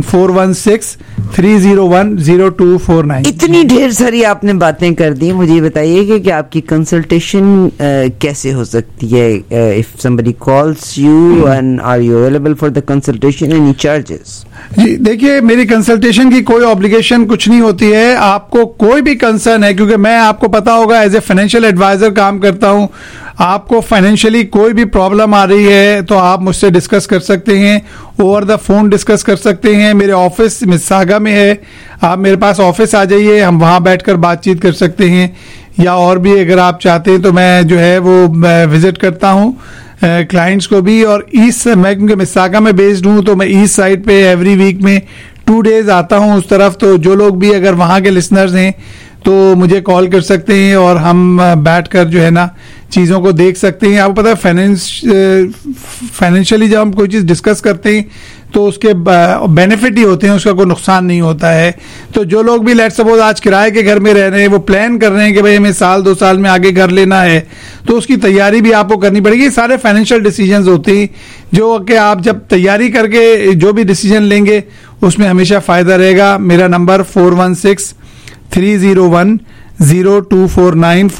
416-301-0249। इतनी ढेर सारी आपने बातें कर दी, मुझे बताइए कि आपकी कंसल्टेशन कैसे हो सकती है? If somebody calls you and are you available for the consultation, any charges? जी देखिए, मेरी कंसल्टेशन की कोई ऑब्लिगेशन कुछ नहीं होती है। आपको कोई भी कंसर्न है, क्योंकि मैं आपको पता होगा एज ए फाइनेंशियल एडवाइजर काम करता हूं, आपको फाइनेंशियली कोई भी प्रॉब्लम आ रही है तो आप मुझसे डिस्कस कर सकते हैं, ओवर द फोन डिस्कस कर सकते हैं। मेरे ऑफिस मिसिसागा में है, आप मेरे पास ऑफिस आ जाइए, हम वहां बैठकर बातचीत कर सकते हैं, या और भी अगर आप चाहते हैं तो मैं जो है वो विजिट करता हूं क्लाइंट्स को भी। और ईस्ट मैं क्योंकि मिसिसागा में बेस्ड हूँ तो मैं ईस्ट साइड पे एवरी वीक में 2 डेज आता हूँ उस तरफ। तो जो लोग भी अगर वहाँ के लिसनर्स हैं तो मुझे कॉल कर सकते हैं और हम बैठकर जो है ना चीज़ों को देख सकते हैं। आपको पता है फाइनेंशियली जब हम कोई चीज़ डिस्कस करते हैं तो उसके बेनिफिट ही होते हैं, उसका कोई नुकसान नहीं होता है। तो जो लोग भी लेट सपोज आज किराए के घर में रह रहे हैं, वो प्लान कर रहे हैं कि भाई हमें 1-2 साल में आगे घर लेना है, तो उसकी तैयारी भी आपको करनी पड़ेगी। सारे फाइनेंशियल डिसीजंस होते हैं जो कि आप जब तैयारी करके जो भी डिसीजन लेंगे उसमें हमेशा फ़ायदा रहेगा। मेरा नंबर 416-301-0249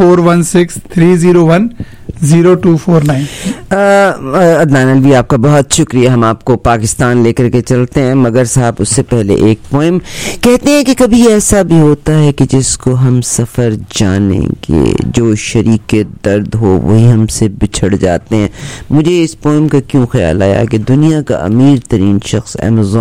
416-301-0249। अदनान अलवी, आपका बहुत शुक्रिया। हम आपको पाकिस्तान लेकर के चलते हैं, मगर साहब उससे पहले एक पोएम। कहते हैं कि कभी ऐसा भी होता है कि जिसको हम सफ़र जानेंगे, जो शरीक दर्द हो वही हमसे बिछड़ जाते हैं। मुझे इस पोएम का क्यों ख्याल आया कि दुनिया का अमीर तरीन शख्स अमेज़न